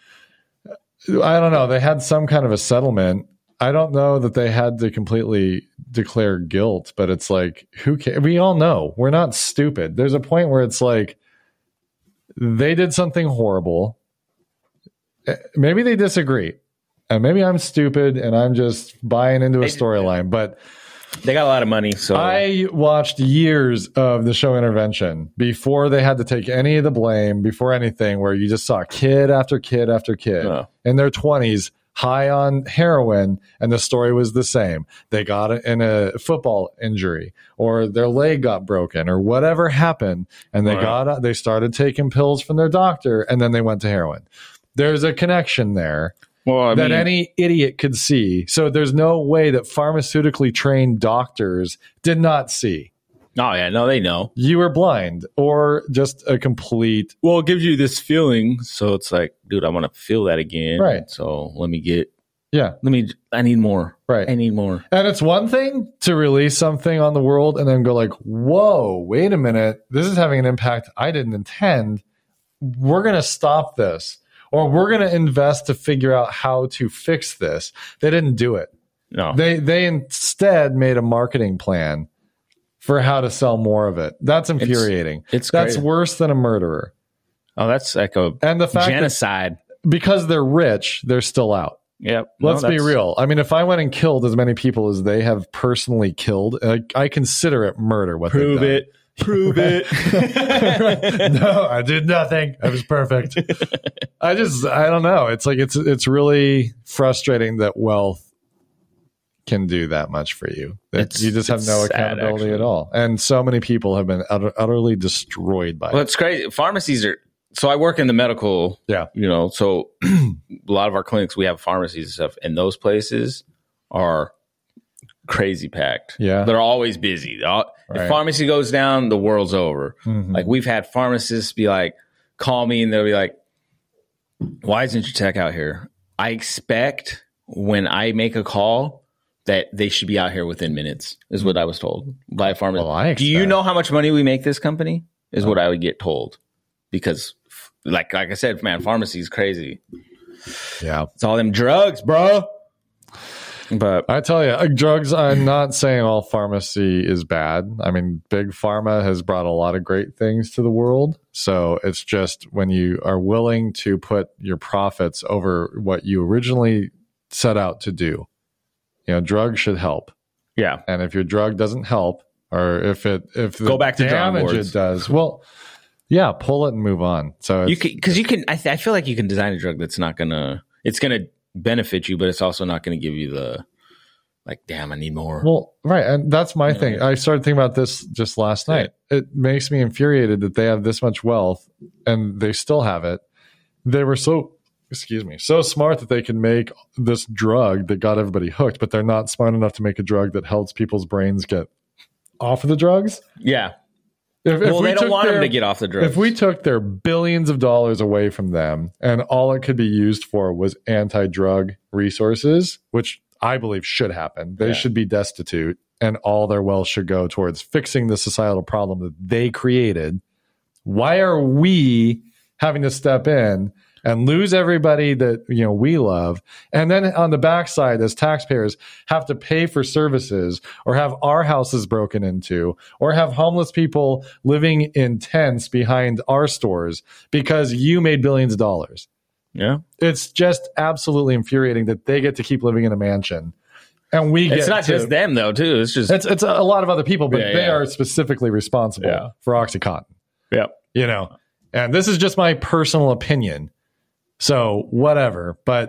I don't know. They had some kind of a settlement. I don't know that they had to completely declare guilt, but it's like, who cares? We all know we're not stupid. There's a point where it's like they did something horrible. Eh, Maybe they disagree. And maybe I'm stupid and I'm just buying into a They- storyline, but They got a lot of money, so I watched years of the show Intervention before they had to take any of the blame, before anything, where you just saw kid after kid after kid Oh. in their twenties high on heroin, and the story was the same. They got it in a football injury, or their leg got broken, or whatever happened, and they Right. got they started taking pills from their doctor, and then they went to heroin. There's a connection there well, I that mean, any idiot could see. So there's no way that pharmaceutically trained doctors did not see. oh yeah, no, they know. You were blind or just a complete. Well, it gives you this feeling, so it's like, dude, I want to feel that again. Right. So let me get. Yeah, Let me. I need more. right. I need more. And it's one thing to release something on the world and then go like, whoa, wait a minute. This is having an impact I didn't intend. We're going to stop this. Or we're going to invest to figure out how to fix this. They didn't do it. No. They they instead made a marketing plan for how to sell more of it. That's infuriating. it's That's crazy. worse than a murderer. Oh, that's like a And the fact that genocide. because they're rich, they're still out. Yep. Let's No, be that's- real. I mean, if I went and killed as many people as they have personally killed, I, I consider it murder. What Prove they've it. Prove it. done. No, I did nothing. I was perfect. I just, I don't know. It's like it's it's really frustrating that wealth can do that much for you. That It's- you just have it's no sad, accountability actually. at all, and so many people have been utter, utterly destroyed by Well, it. it's crazy. Pharmacies are. So I work in the medical. Yeah. You know, so a lot of our clinics, we have pharmacies and stuff, and those places are crazy packed. Yeah. They're always busy. All- Right. If pharmacy goes down, the world's over. Mhm. Like we've had pharmacists be like, call me and they'll be like, why isn't your tech out here? I expect when I make a call that they should be out here within minutes, is what I was told by a pharmacist. Well, I Do you expect- know how much money we make this company? Is what I would get told. Because like like I said, man, pharmacy is crazy. Yeah. It's all them drugs, bro. But I tell you, uh, drugs, I'm not saying all pharmacy is bad. I mean, big pharma has brought a lot of great things to the world. So it's just when you are willing to put your profits over what you originally set out to do, you know, drugs should help. yeah. And if your drug doesn't help, or if it, if the Go back to drawing damage boards. it does, well, yeah, pull it and move on. So it's, You can, because you can. I, th- I feel like you can design a drug that's not gonna. It's gonna benefit you, but it's also not gonna give you the. Like, damn, I need more. Well, right. And that's my Yeah. thing. I started thinking about this just last night. It makes me infuriated that they have this much wealth and they still have it. They were so, excuse me, so smart that they can make this drug that got everybody hooked, but they're not smart enough to make a drug that helps people's brains get off of the drugs. yeah. If, Well, they don't took want their- them to get off the drugs. If we took their billions of dollars away from them and all it could be used for was anti-drug resources, which I believe should happen. They Yeah. should be destitute and all their wealth should go towards fixing the societal problem that they created. Why are we having to step in and lose everybody that, you know, we love, and then on the backside as taxpayers have to pay for services or have our houses broken into or have homeless people living in tents behind our stores because you made billions of dollars? yeah. It's just absolutely infuriating that they get to keep living in a mansion and we get It's not to, just them though, too. It's just it's it's a lot of other people, but Yeah, they yeah. are specifically responsible Yeah. for OxyContin, yeah. you know. And this is just my personal opinion. So whatever, but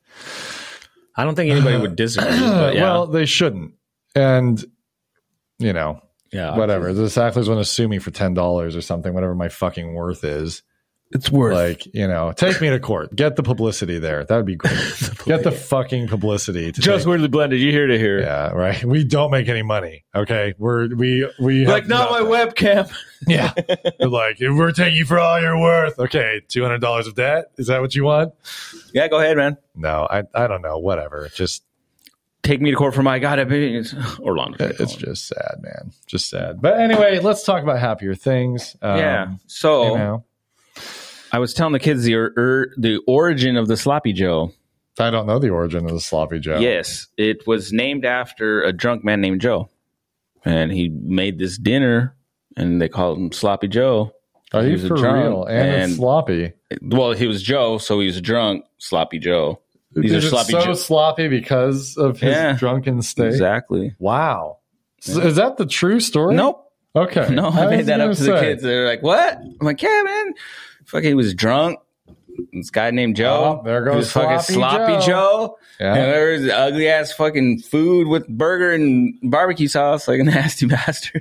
I don't think anybody would disagree. But yeah. well, they shouldn't. And you know, yeah. whatever. The Sacklers want to sue me for ten dollars or something, whatever my fucking worth is. It's worth. Like, you know, take me to court. Get the publicity there. That would be great. Get the fucking publicity. To Just take- weirdly blended. You hear to hear. yeah, right. We don't make any money. Okay, we're we we have Like not my nothing. webcam. Yeah, they're like, we're taking you for all you're worth. Okay, two hundred dollars of debt. Is that what you want? Yeah, go ahead, man. No, I I don't know. Whatever. Just Take me to court for my God. It's Orlando. it's just sad, man. Just sad. But anyway, let's talk about happier things. Um, yeah. So you know, I was telling the kids the er, the origin of the Sloppy Joe. I don't know the origin of the sloppy Joe. Yes, it was named after a drunk man named Joe, and he made this dinner, and they called him Sloppy Joe. Are He you was a for drunk, real? And, and- it's sloppy. Well, he was Joe, so he was drunk. Sloppy Joe. These Is are it sloppy so Joe. sloppy because of his Yeah. drunken state? Exactly. Wow. So is that the true story? Nope. Okay. No, I was made that gonna up to say. the kids. They're like, "What?" I'm like, "Yeah, man. Fucking, he was drunk. This guy named Joe. Oh, there goes He was fucking Sloppy Sloppy Joe. Joe. Yeah. And there was ugly ass fucking food with burger and barbecue sauce, like a nasty bastard."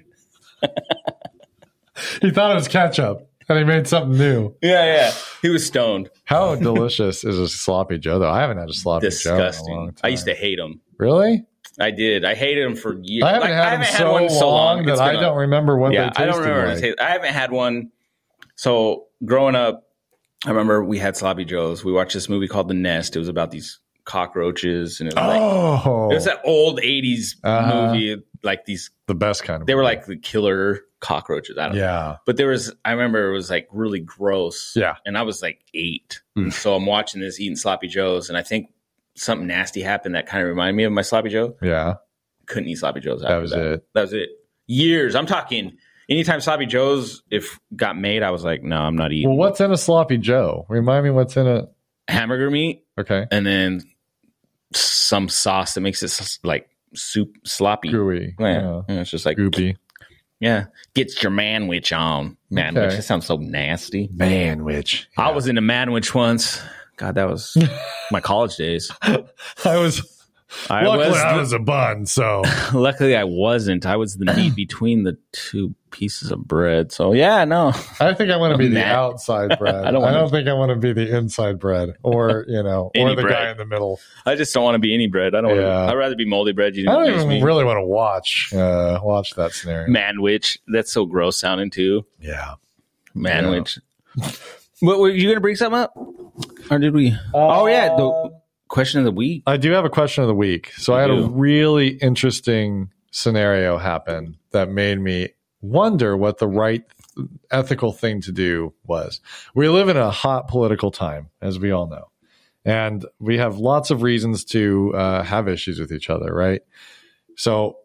He thought it was ketchup and he made something new. Yeah, yeah. He was stoned. How delicious is a sloppy Joe, though? I haven't had a sloppy Joe in a long Disgusting. time. I used to hate him. Really? I did. I hated him for years. I haven't Like, had them so, one long, It's that I been a- don't remember what yeah, they tasted I don't remember. like. the taste. I haven't had one. So growing up, I remember we had Sloppy Joes. We watched this movie called The Nest. It was about these cockroaches, and it was like Oh, it was that old eighties Uh-huh. movie. Like these, the best kind of. they were like the killer cockroaches. I don't know. yeah, But there was, I remember it was like really gross. Yeah. And I was like eight. Mm. So I'm watching this eating Sloppy Joes, and I think something nasty happened that kind of reminded me of my Sloppy Joe. yeah. Couldn't eat Sloppy Joes after That was it. That was it. Years. I'm talking anytime Sloppy Joes if got made, I was like, no, I'm not eating. Well, what's in a sloppy Joe? Remind me what's in a. hamburger meat, Okay. and then some sauce that makes it s- like soup sloppy. Gooey. Yeah. Yeah. Yeah, it's just like Goopy. yeah, gets your manwich on. Manwich. Okay. That sounds so nasty. Manwich. I was in a manwich once. God, that was my college days. I was. I luckily, was, I was a bun, so luckily I wasn't. I was the meat between the two pieces of bread. So yeah, no. I think I want to be the Matt. outside bread. I I don't don't, wanna- think I want to be the inside bread, or you know, Any or the bread. guy in the middle. I just don't want to be any bread. I don't. Yeah. Want to, I'd rather be moldy bread. You I don't use even me. really want to watch uh, watch that scenario. Manwich. That's so gross sounding too. Yeah. Manwich. What were you gonna bring something up? Or did we? oh yeah, the question of the week. I do have a question of the week. So You I had do. a really interesting scenario happen that made me wonder what the right ethical thing to do was. We live in a hot political time, as we all know, and we have lots of reasons to uh, have issues with each other, right? So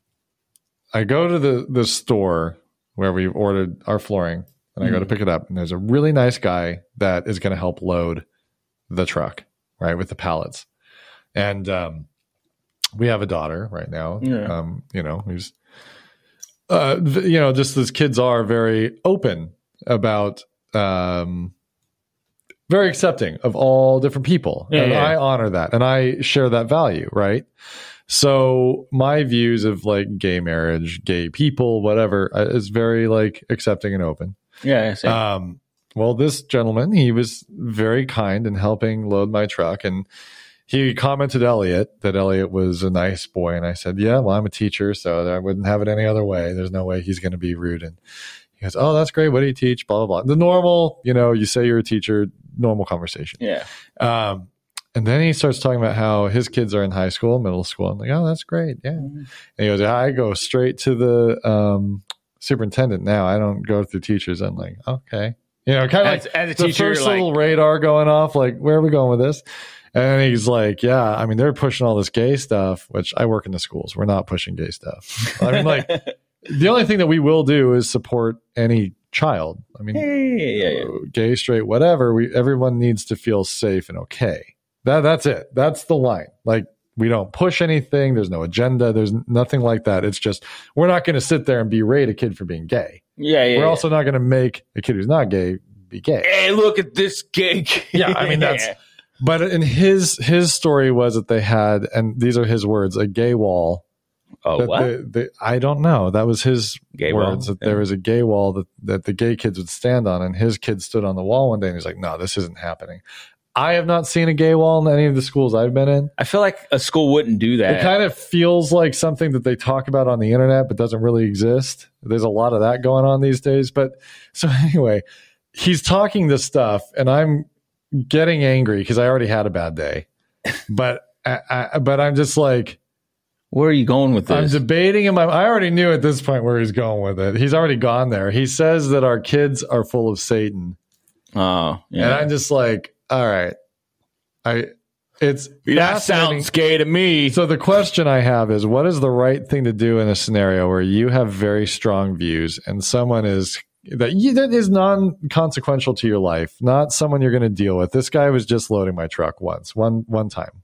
I go to the, the store where we ordered our flooring, and I go to pick it up, and there's a really nice guy that is going to help load the truck, right, with the pallets. And um, we have a daughter right now, Yeah. um, you know, who's, uh, th- you know, just as kids are very open about, um, very accepting of all different people. Yeah, and yeah. I honor that. And I share that value, right? So my views of like gay marriage, gay people, whatever, uh, is very like accepting and open. Yeah. yeah, same. Um, well, this gentleman, he was very kind in helping load my truck, and he commented to Elliot that Elliot was a nice boy. And I said, yeah, well, I'm a teacher, so I wouldn't have it any other way. There's no way he's going to be rude. And he goes, oh, that's great. What do you teach? Blah, blah, blah. The normal, you know, you say you're a teacher, normal conversation. yeah. Um, and then he starts talking about how his kids are in high school, middle school. I'm like, oh, that's great. Yeah. And he goes, I go straight to the um, superintendent now. I don't go through teachers. I'm like, okay. You know, kind of As- like as a the teacher, first you're little like- radar going off. Like, where are we going with this? And he's like, yeah, I mean, they're pushing all this gay stuff, which I work in the schools. We're not pushing gay stuff. I mean, like, the only thing that we will do is support any child. I mean, Yeah, yeah, yeah, yeah. gay, straight, whatever. We everyone needs to feel safe and okay. That that's it. That's the line. Like, we don't push anything. There's no agenda. There's nothing like that. It's just, we're not going to sit there and berate a kid for being gay. Yeah, yeah. We're yeah. also not going to make a kid who's not gay be gay. Hey, look at this cake. Yeah, I mean, that's, but in his his story was that they had, and these are his words, a gay wall. oh That what? they, they, I don't know. That was his Gay wall? words. That Yeah. there was a gay wall that, that the gay kids would stand on, and his kids stood on the wall one day, and he's like, "No, this isn't happening." I have not seen a gay wall in any of the schools I've been in. I feel like a school wouldn't do that. It kind of feels like something that they talk about on the internet, but doesn't really exist. There's a lot of that going on these days. But so anyway, he's talking this stuff, and I'm getting angry because I already had a bad day. But I, I, but I'm just like, Where are you going with I'm this? debating him. I already knew at this point where he's going with it. He's already gone there. He says that our kids are full of Satan, oh, and yeah. I'm just like, all right, I. It's that fascinating. sounds gay to me. So the question I have is, what is the right thing to do in a scenario where you have very strong views and someone is that you, that is non-consequential to your life, not someone you're going to deal with? This guy was just loading my truck once, one one time.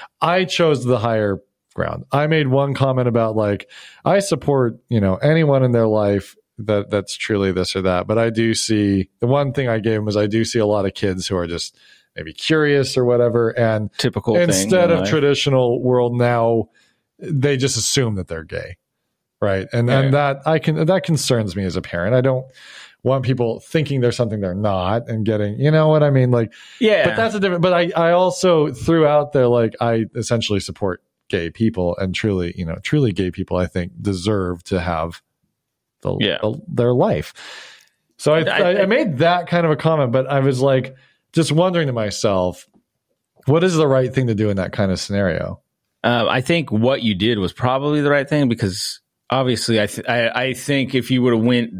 I chose the higher ground. I made one comment about like, I support, you know, anyone in their life that that's truly this or that. But I do see, the one thing I gave him was I do see a lot of kids who are just maybe curious or whatever, and Typical thing instead in of life. traditional world now, they just assume that they're gay, right? And Yeah. and that I can that concerns me as a parent. I don't want people thinking there's something they're not and getting, you know what I mean? Like, Yeah. but that's a different. But I I also threw out there like I essentially support gay people, and truly, you know, truly gay people I think deserve to have the, Yeah. the their life. So I, I- I I made that kind of a comment, but I was like just wondering to myself, what is the right thing to do in that kind of scenario? Um, I think what you did was probably the right thing, because obviously I th- I, I think if you would have went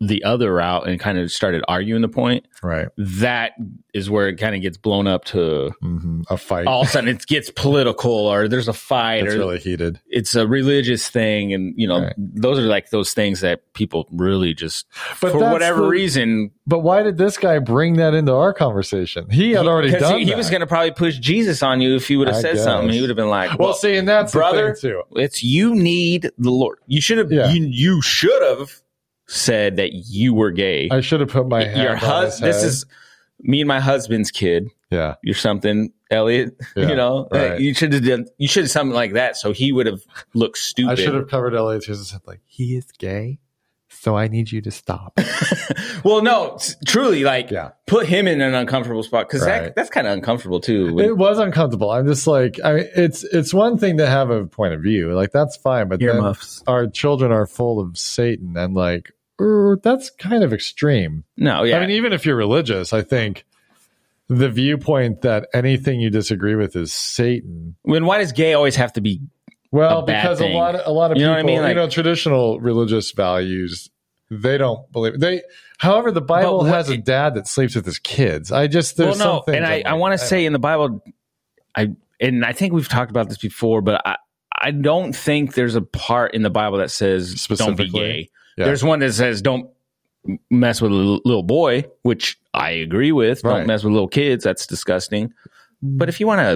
the other route and kind of started arguing the point, Right. that is where it kind of gets blown up to Mm-hmm. A fight. all of a sudden it gets political or there's a fight It's or really heated. it's a religious thing. And, you know, Right. those are like those things that people really just, But for that's whatever the- reason, But why did this guy bring that into our conversation? He had already because done he, he that. was going to probably push Jesus on you if he would have I said guess. something. He would have been like, Well, well, see, and that's brother, the thing too. it's you need the Lord. You should have, Yeah. you, you should have said that you were gay. I should have put my hand Your on his husband, this head. is me and my husband's kid. Yeah. You're something, Elliot. Yeah, you know, right. you should have done, you should have something like that. So he would have looked stupid. I should have covered Elliot's ears and said, like, he is gay, so I need you to stop. Well, no, s- truly, like, Yeah. put him in an uncomfortable spot because Right. that, that's kind of uncomfortable too. When- It was uncomfortable. I'm just like, I mean, it's it's one thing to have a point of view, like that's fine, but then Earmuffs. our children are full of Satan, and like, er, that's kind of extreme. No, yeah. I mean, even if you're religious, I think the viewpoint that anything you disagree with is Satan. when why does gay always have to be? Well, A bad because a thing. lot of a lot of You know people, what I mean? Like- you know, traditional religious values, they don't believe they. However, the Bible But what- has a dad that sleeps with his kids. I just there's Well, no, something, and I, I want to say in the Bible, I and I think we've talked about this before, but I I don't think there's a part in the Bible that says don't be Specifically? gay. Yeah. There's one that says don't mess with a little, little boy, which I agree with. Right. Don't mess with little kids. That's disgusting. But if you want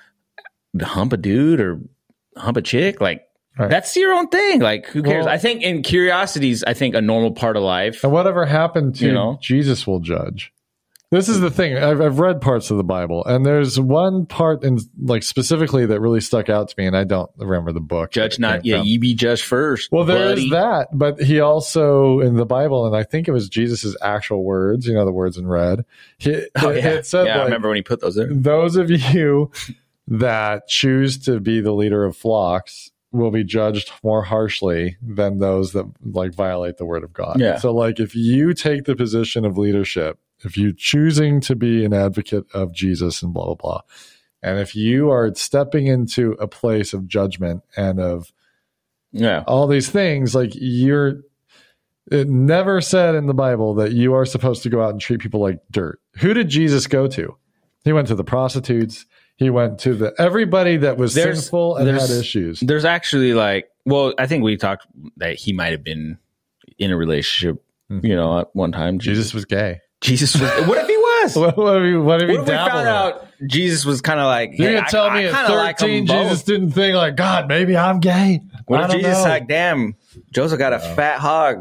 to hump a dude or hump a chick, like Right. that's your own thing. Like who cares? Well- I think in curiosity's, I think a normal part of life. And whatever happened to You know? Jesus will judge. This is the thing. I've, I've read parts of the Bible, and there's one part in like specifically that really stuck out to me, and I don't remember the book. Judge that it not, came yeah, from. you be judged first. Well, there is buddy. that, but he also in the Bible, and I think it was Jesus's actual words. You know, the words in red. He, Oh, it, yeah. it said, yeah, I like, remember when he put those there. those of you that choose to be the leader of flocks will be judged more harshly than those that like violate the word of God. Yeah. So like if you take the position of leadership, if you choosing to be an advocate of Jesus and blah blah blah, and if you are stepping into a place of judgment and of Yeah. all these things, like you're it never said in the Bible that you are supposed to go out and treat people like dirt. Who did Jesus go to? He went to the prostitutes. He went to the everybody that was There's- sinful and had there's- issues. There's actually like, well, I think we talked that he might have been in a relationship, you know, at one time. Jesus was gay. Jesus was. What if he was? What, what if he, what if he What if we dabbled found in it? out Jesus was kind of like, You're hey, gonna I- tell I me at kinda like 'em thirteen both. Jesus didn't think like God? Maybe I'm gay. What I if don't Jesus know. like, damn, Joseph got a fat hog?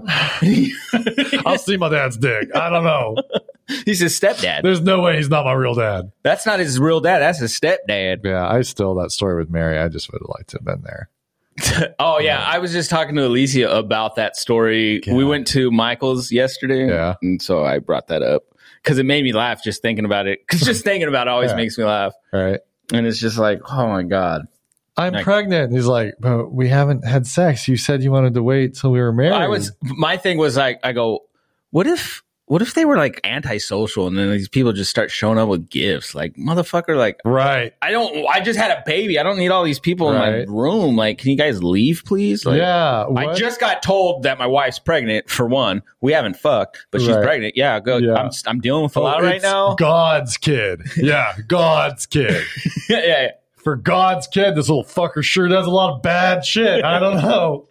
I'll see my dad's dick. I don't know. He's his stepdad. There's no way he's not my real dad. That's not his real dad. That's his stepdad. Yeah, I still that story with Mary. I just would have liked to have been there. Oh yeah, I was just talking to Alicia about that story. Yeah. We went to Michael's yesterday, Yeah. and so I brought that up because it made me laugh just thinking about it. Because just thinking about it always Yeah. makes me laugh, All right. and it's just like, oh my god. I'm Like- pregnant. He's like, but we haven't had sex. You said you wanted to wait till we were married. I was my thing was like, I go, what if what if they were like antisocial, and then these people just start showing up with gifts, like motherfucker, like. right. I don't. I just had a baby. I don't need all these people in Right. my room. Like, can you guys leave, please? Like, yeah. I what? just got told that my wife's pregnant. For one, we haven't fucked, but she's Right. pregnant. Yeah, go. Yeah. I'm, I'm dealing with a Oh, lot right it's now. God's kid. Yeah, God's kid. yeah, yeah. For God's kid, this little fucker sure does a lot of bad shit. I don't know.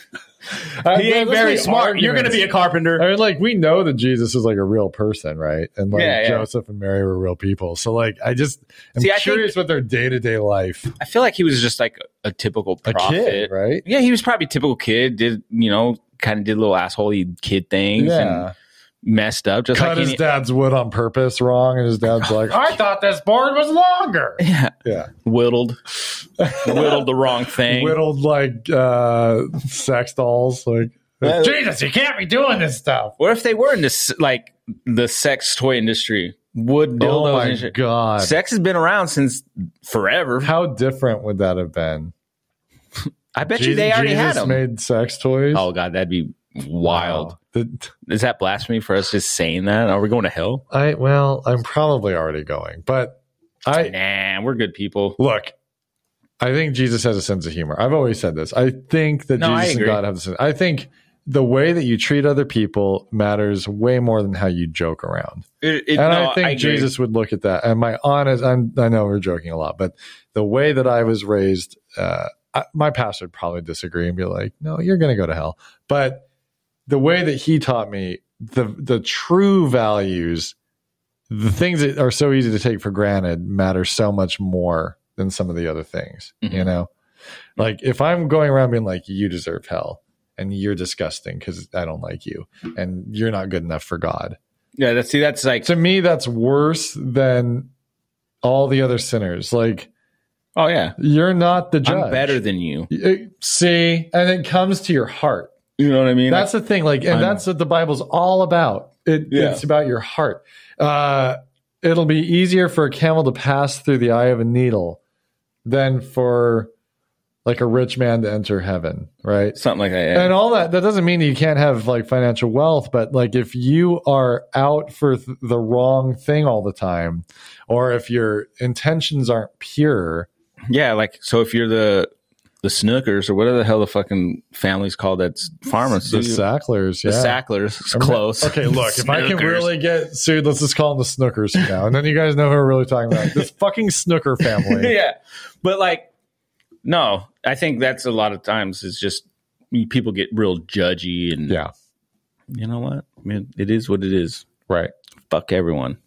I- He ain't let's very make smart. You're going to be a arguments. carpenter. I mean, like we know that Jesus is like a real person, right? And like Yeah, yeah. Joseph and Mary were real people. So like, I just I'm See, I curious what their day to day life. I feel like he was just like a, a typical A prophet. kid, right? Yeah, he was probably a typical kid. Did you know? Kind of did little assholey kid things Yeah. and messed up. Just Cut like his any, dad's wood on purpose wrong, and his dad's like, I thought this board was longer. yeah, Yeah. whittled, whittled the wrong thing. Whittled like uh sex dolls. Like Yeah. Jesus, you can't be doing this stuff. What if they were in this like the sex toy industry? Wood dildos Oh my and shit. god. Sex has been around since forever. How different would that have been? I bet you Jesus, they already Jesus had them. made sex toys. Oh god, that'd be wild. Wow. The- Is that blasphemy for us just saying that? Are we going to hell? I well, I'm probably already going, but I Nah, we're good people. look. I think Jesus has a sense of humor. I've always said this. I think that No, I Jesus and agree. God have a sense. I think the way that you treat other people matters way more than how you joke around. It, it, and no, I think I Jesus would look at that. And my honest, I'm, I know we're joking a lot, but the way that I was raised, uh, I, my pastor would probably disagree and be like, no, you're going to go to hell. But the way that he taught me, the the true values, the things that are so easy to take for granted matter so much more than some of the other things, Mm-hmm. you know? Like if I'm going around being like, you deserve hell and you're disgusting because I don't like you and you're not good enough for God. Yeah, that's see, that's like To me, that's worse than all the other sinners. Like, oh yeah, you're not the judge. I'm better than you. You- See, and it comes to your heart. You know what I mean? That's the thing. Like, and I'm- that's what the Bible's all about. It, Yeah. It's about your heart. Uh, it'll be easier for a camel to pass through the eye of a needle than for like a rich man to enter heaven, right? something like that. Yeah. And all that, that doesn't mean you can't have like financial wealth, but like if you are out for th- the wrong thing all the time, or if your intentions aren't pure, Yeah, like so if you're the the Snookers or whatever the hell the fucking family's called that's farmers, the the, Sacklers, yeah. the Sacklers, it's close. Okay, look, if I can Snookers. really get sued, let's just call them the Snookers now. And then you guys know who we're really talking about. This fucking Snooker family. Yeah, but like, no, I think that's a lot of times it's just people get real judgy and Yeah, you know what? I mean, it is what it is. right. Fuck everyone.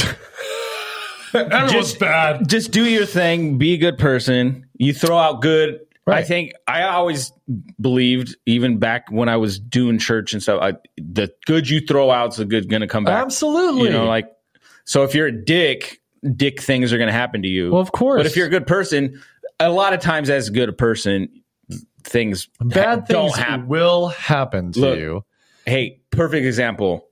Everyone's Just- bad. Just do your thing. Be a good person. You throw out good. Right. I think I always believed, even back when I was doing church and stuff, I, the good you throw out is the good going to come back. Absolutely. You know, like, so if you're a dick, dick things are going to happen to you. Well, of course. But if you're a good person, a lot of times as a good person, things bad ha- things don't happen. will happen to Look. you. Hey, perfect example.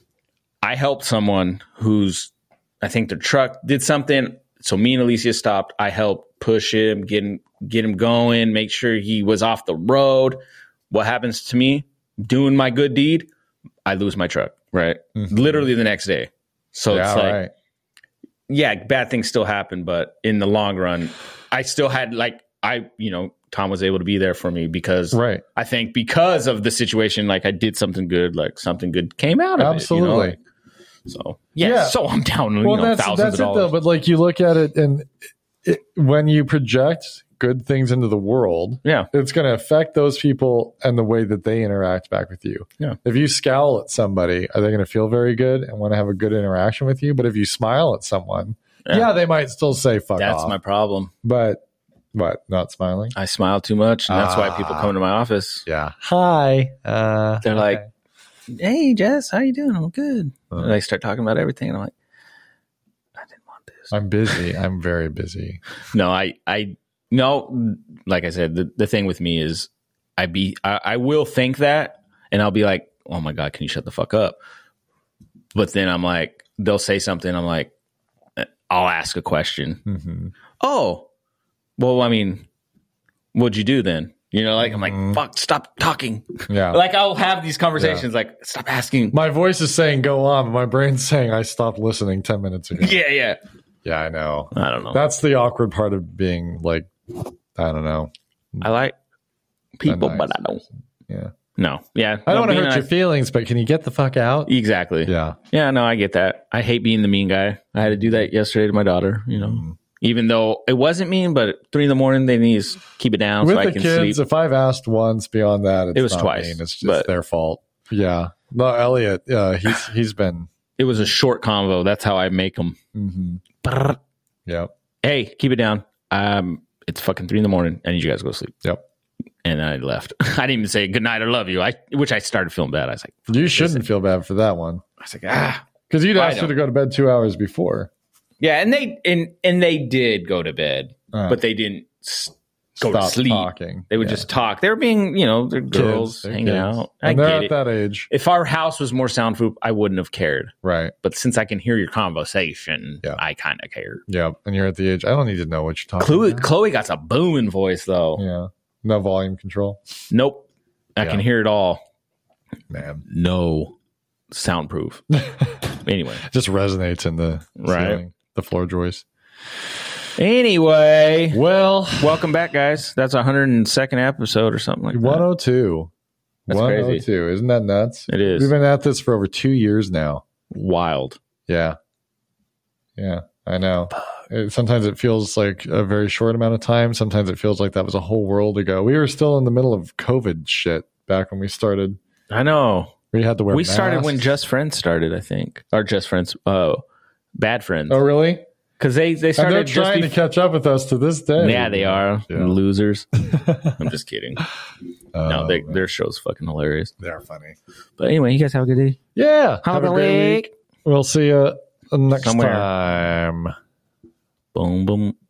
I helped someone who's, I think their truck did something. So me and Alicia stopped. I helped push him, get him, get him going, make sure he was off the road. What happens to me? Doing my good deed, I lose my truck, right? Mhm. Literally the next day. So Yeah, it's like, right. yeah, bad things still happen, but in the long run, I still had like, I, you know, Tom was able to be there for me because Right. I think because of the situation, like I did something good, like something good came out of Absolutely. it. You know? Like, so yeah, Yeah. so I'm down, you Well, know, that's thousands that's of it dollars. though. But like you look at it, and it, when you project good things into the world, Yeah. it's going to affect those people and the way that they interact back with you. Yeah. If you scowl at somebody, are they going to feel very good and want to have a good interaction with you? But if you smile at someone, yeah, Yeah. they might still say "fuck That's off." my problem. But what? Not smiling? I smile too much, and that's why people Ah. come to my office. Yeah. Hi. Uh, They're like, okay. "Hey, Jess, how you doing? I'm good." Uh. And they start talking about everything, and I'm like, "I didn't want this." I'm busy. I'm very busy. No, I, I, no. Like I said, the, the thing with me is, I be, I, I will think that, and I'll be like, "Oh my god, can you shut the fuck up?" But then I'm like, they'll say something. I'm like, I'll ask a question. hmm Oh, well, I mean, what'd you do then? You know, like I'm like, Mhm. fuck, stop talking. Yeah. Like I'll have these conversations, like stop asking. My voice is saying go on, but my brain's saying I stopped listening ten minutes ago. Yeah, yeah. Yeah, I know. I don't know. That's the awkward part of being like, I don't know. I like people, A nice but I don't. Yeah. No, yeah. I don't no, want to being hurt your nice- feelings, but can you get the fuck out? Exactly. Yeah. Yeah. No, I get that. I hate being the mean guy. I had to do that yesterday to my daughter. You know, Mm. even though it wasn't mean, but at three in the morning they need to keep it down With so I the can kids, sleep. if I've asked once beyond that, it's It was not twice, mean. It's just but- their fault. Yeah. No, Elliot, uh, he's he's been. It was a short convo. That's how I make them. mhm. Yep. Hey, keep it down. Um, it's fucking three in the morning. I need you guys to go to sleep. Yep. And I left. I didn't even say good night or love you. I which I started feeling bad. I was like, You shouldn't feel bad for that one I was like, ah, because you'd I asked her don't. to go to bed two hours before. yeah. And they and and they did go to bed, Uh, but they didn't s- go to stop sleep. talking. They would Yeah. just talk. They were being, you know, they're Kids, girls they're hanging kids. out. I And they're get at it. that age, If our house was more soundproof, I wouldn't have cared. right? But since I can hear your conversation, Yeah. I kind of care. Yep. And you're at the age. I don't need to know what you're talking Chloe, about. Chloe got a booming voice though. Yeah. No volume control. Nope, I Yeah. can hear it all. Man. No soundproof. Anyway, Just resonates in the Right. ceiling, the floor joists. anyway, Well, welcome back, guys. That's our hundred and second episode or something like that. one oh two. That's one crazy. oh two. Isn't that nuts? It is. We've been at this for over two years now. Wild. Yeah. Yeah, I know. It, sometimes it feels like a very short amount of time. Sometimes it feels like that was a whole world ago. We were still in the middle of COVID shit back when we started. I know. We had to wear We masks. started when Just Friends started, I think. Or Just Friends. Oh, Bad Friends. Oh, really? Because they, they And started they're just trying bef- to catch up with us to this day. Yeah, they are. Yeah. Losers. I'm just kidding. Oh, no, they, man. their show's fucking hilarious. They're funny. But anyway, you guys have a good day. Yeah. Have Have a a great week. week. We'll see you next Somewhere. time. Boom, boom.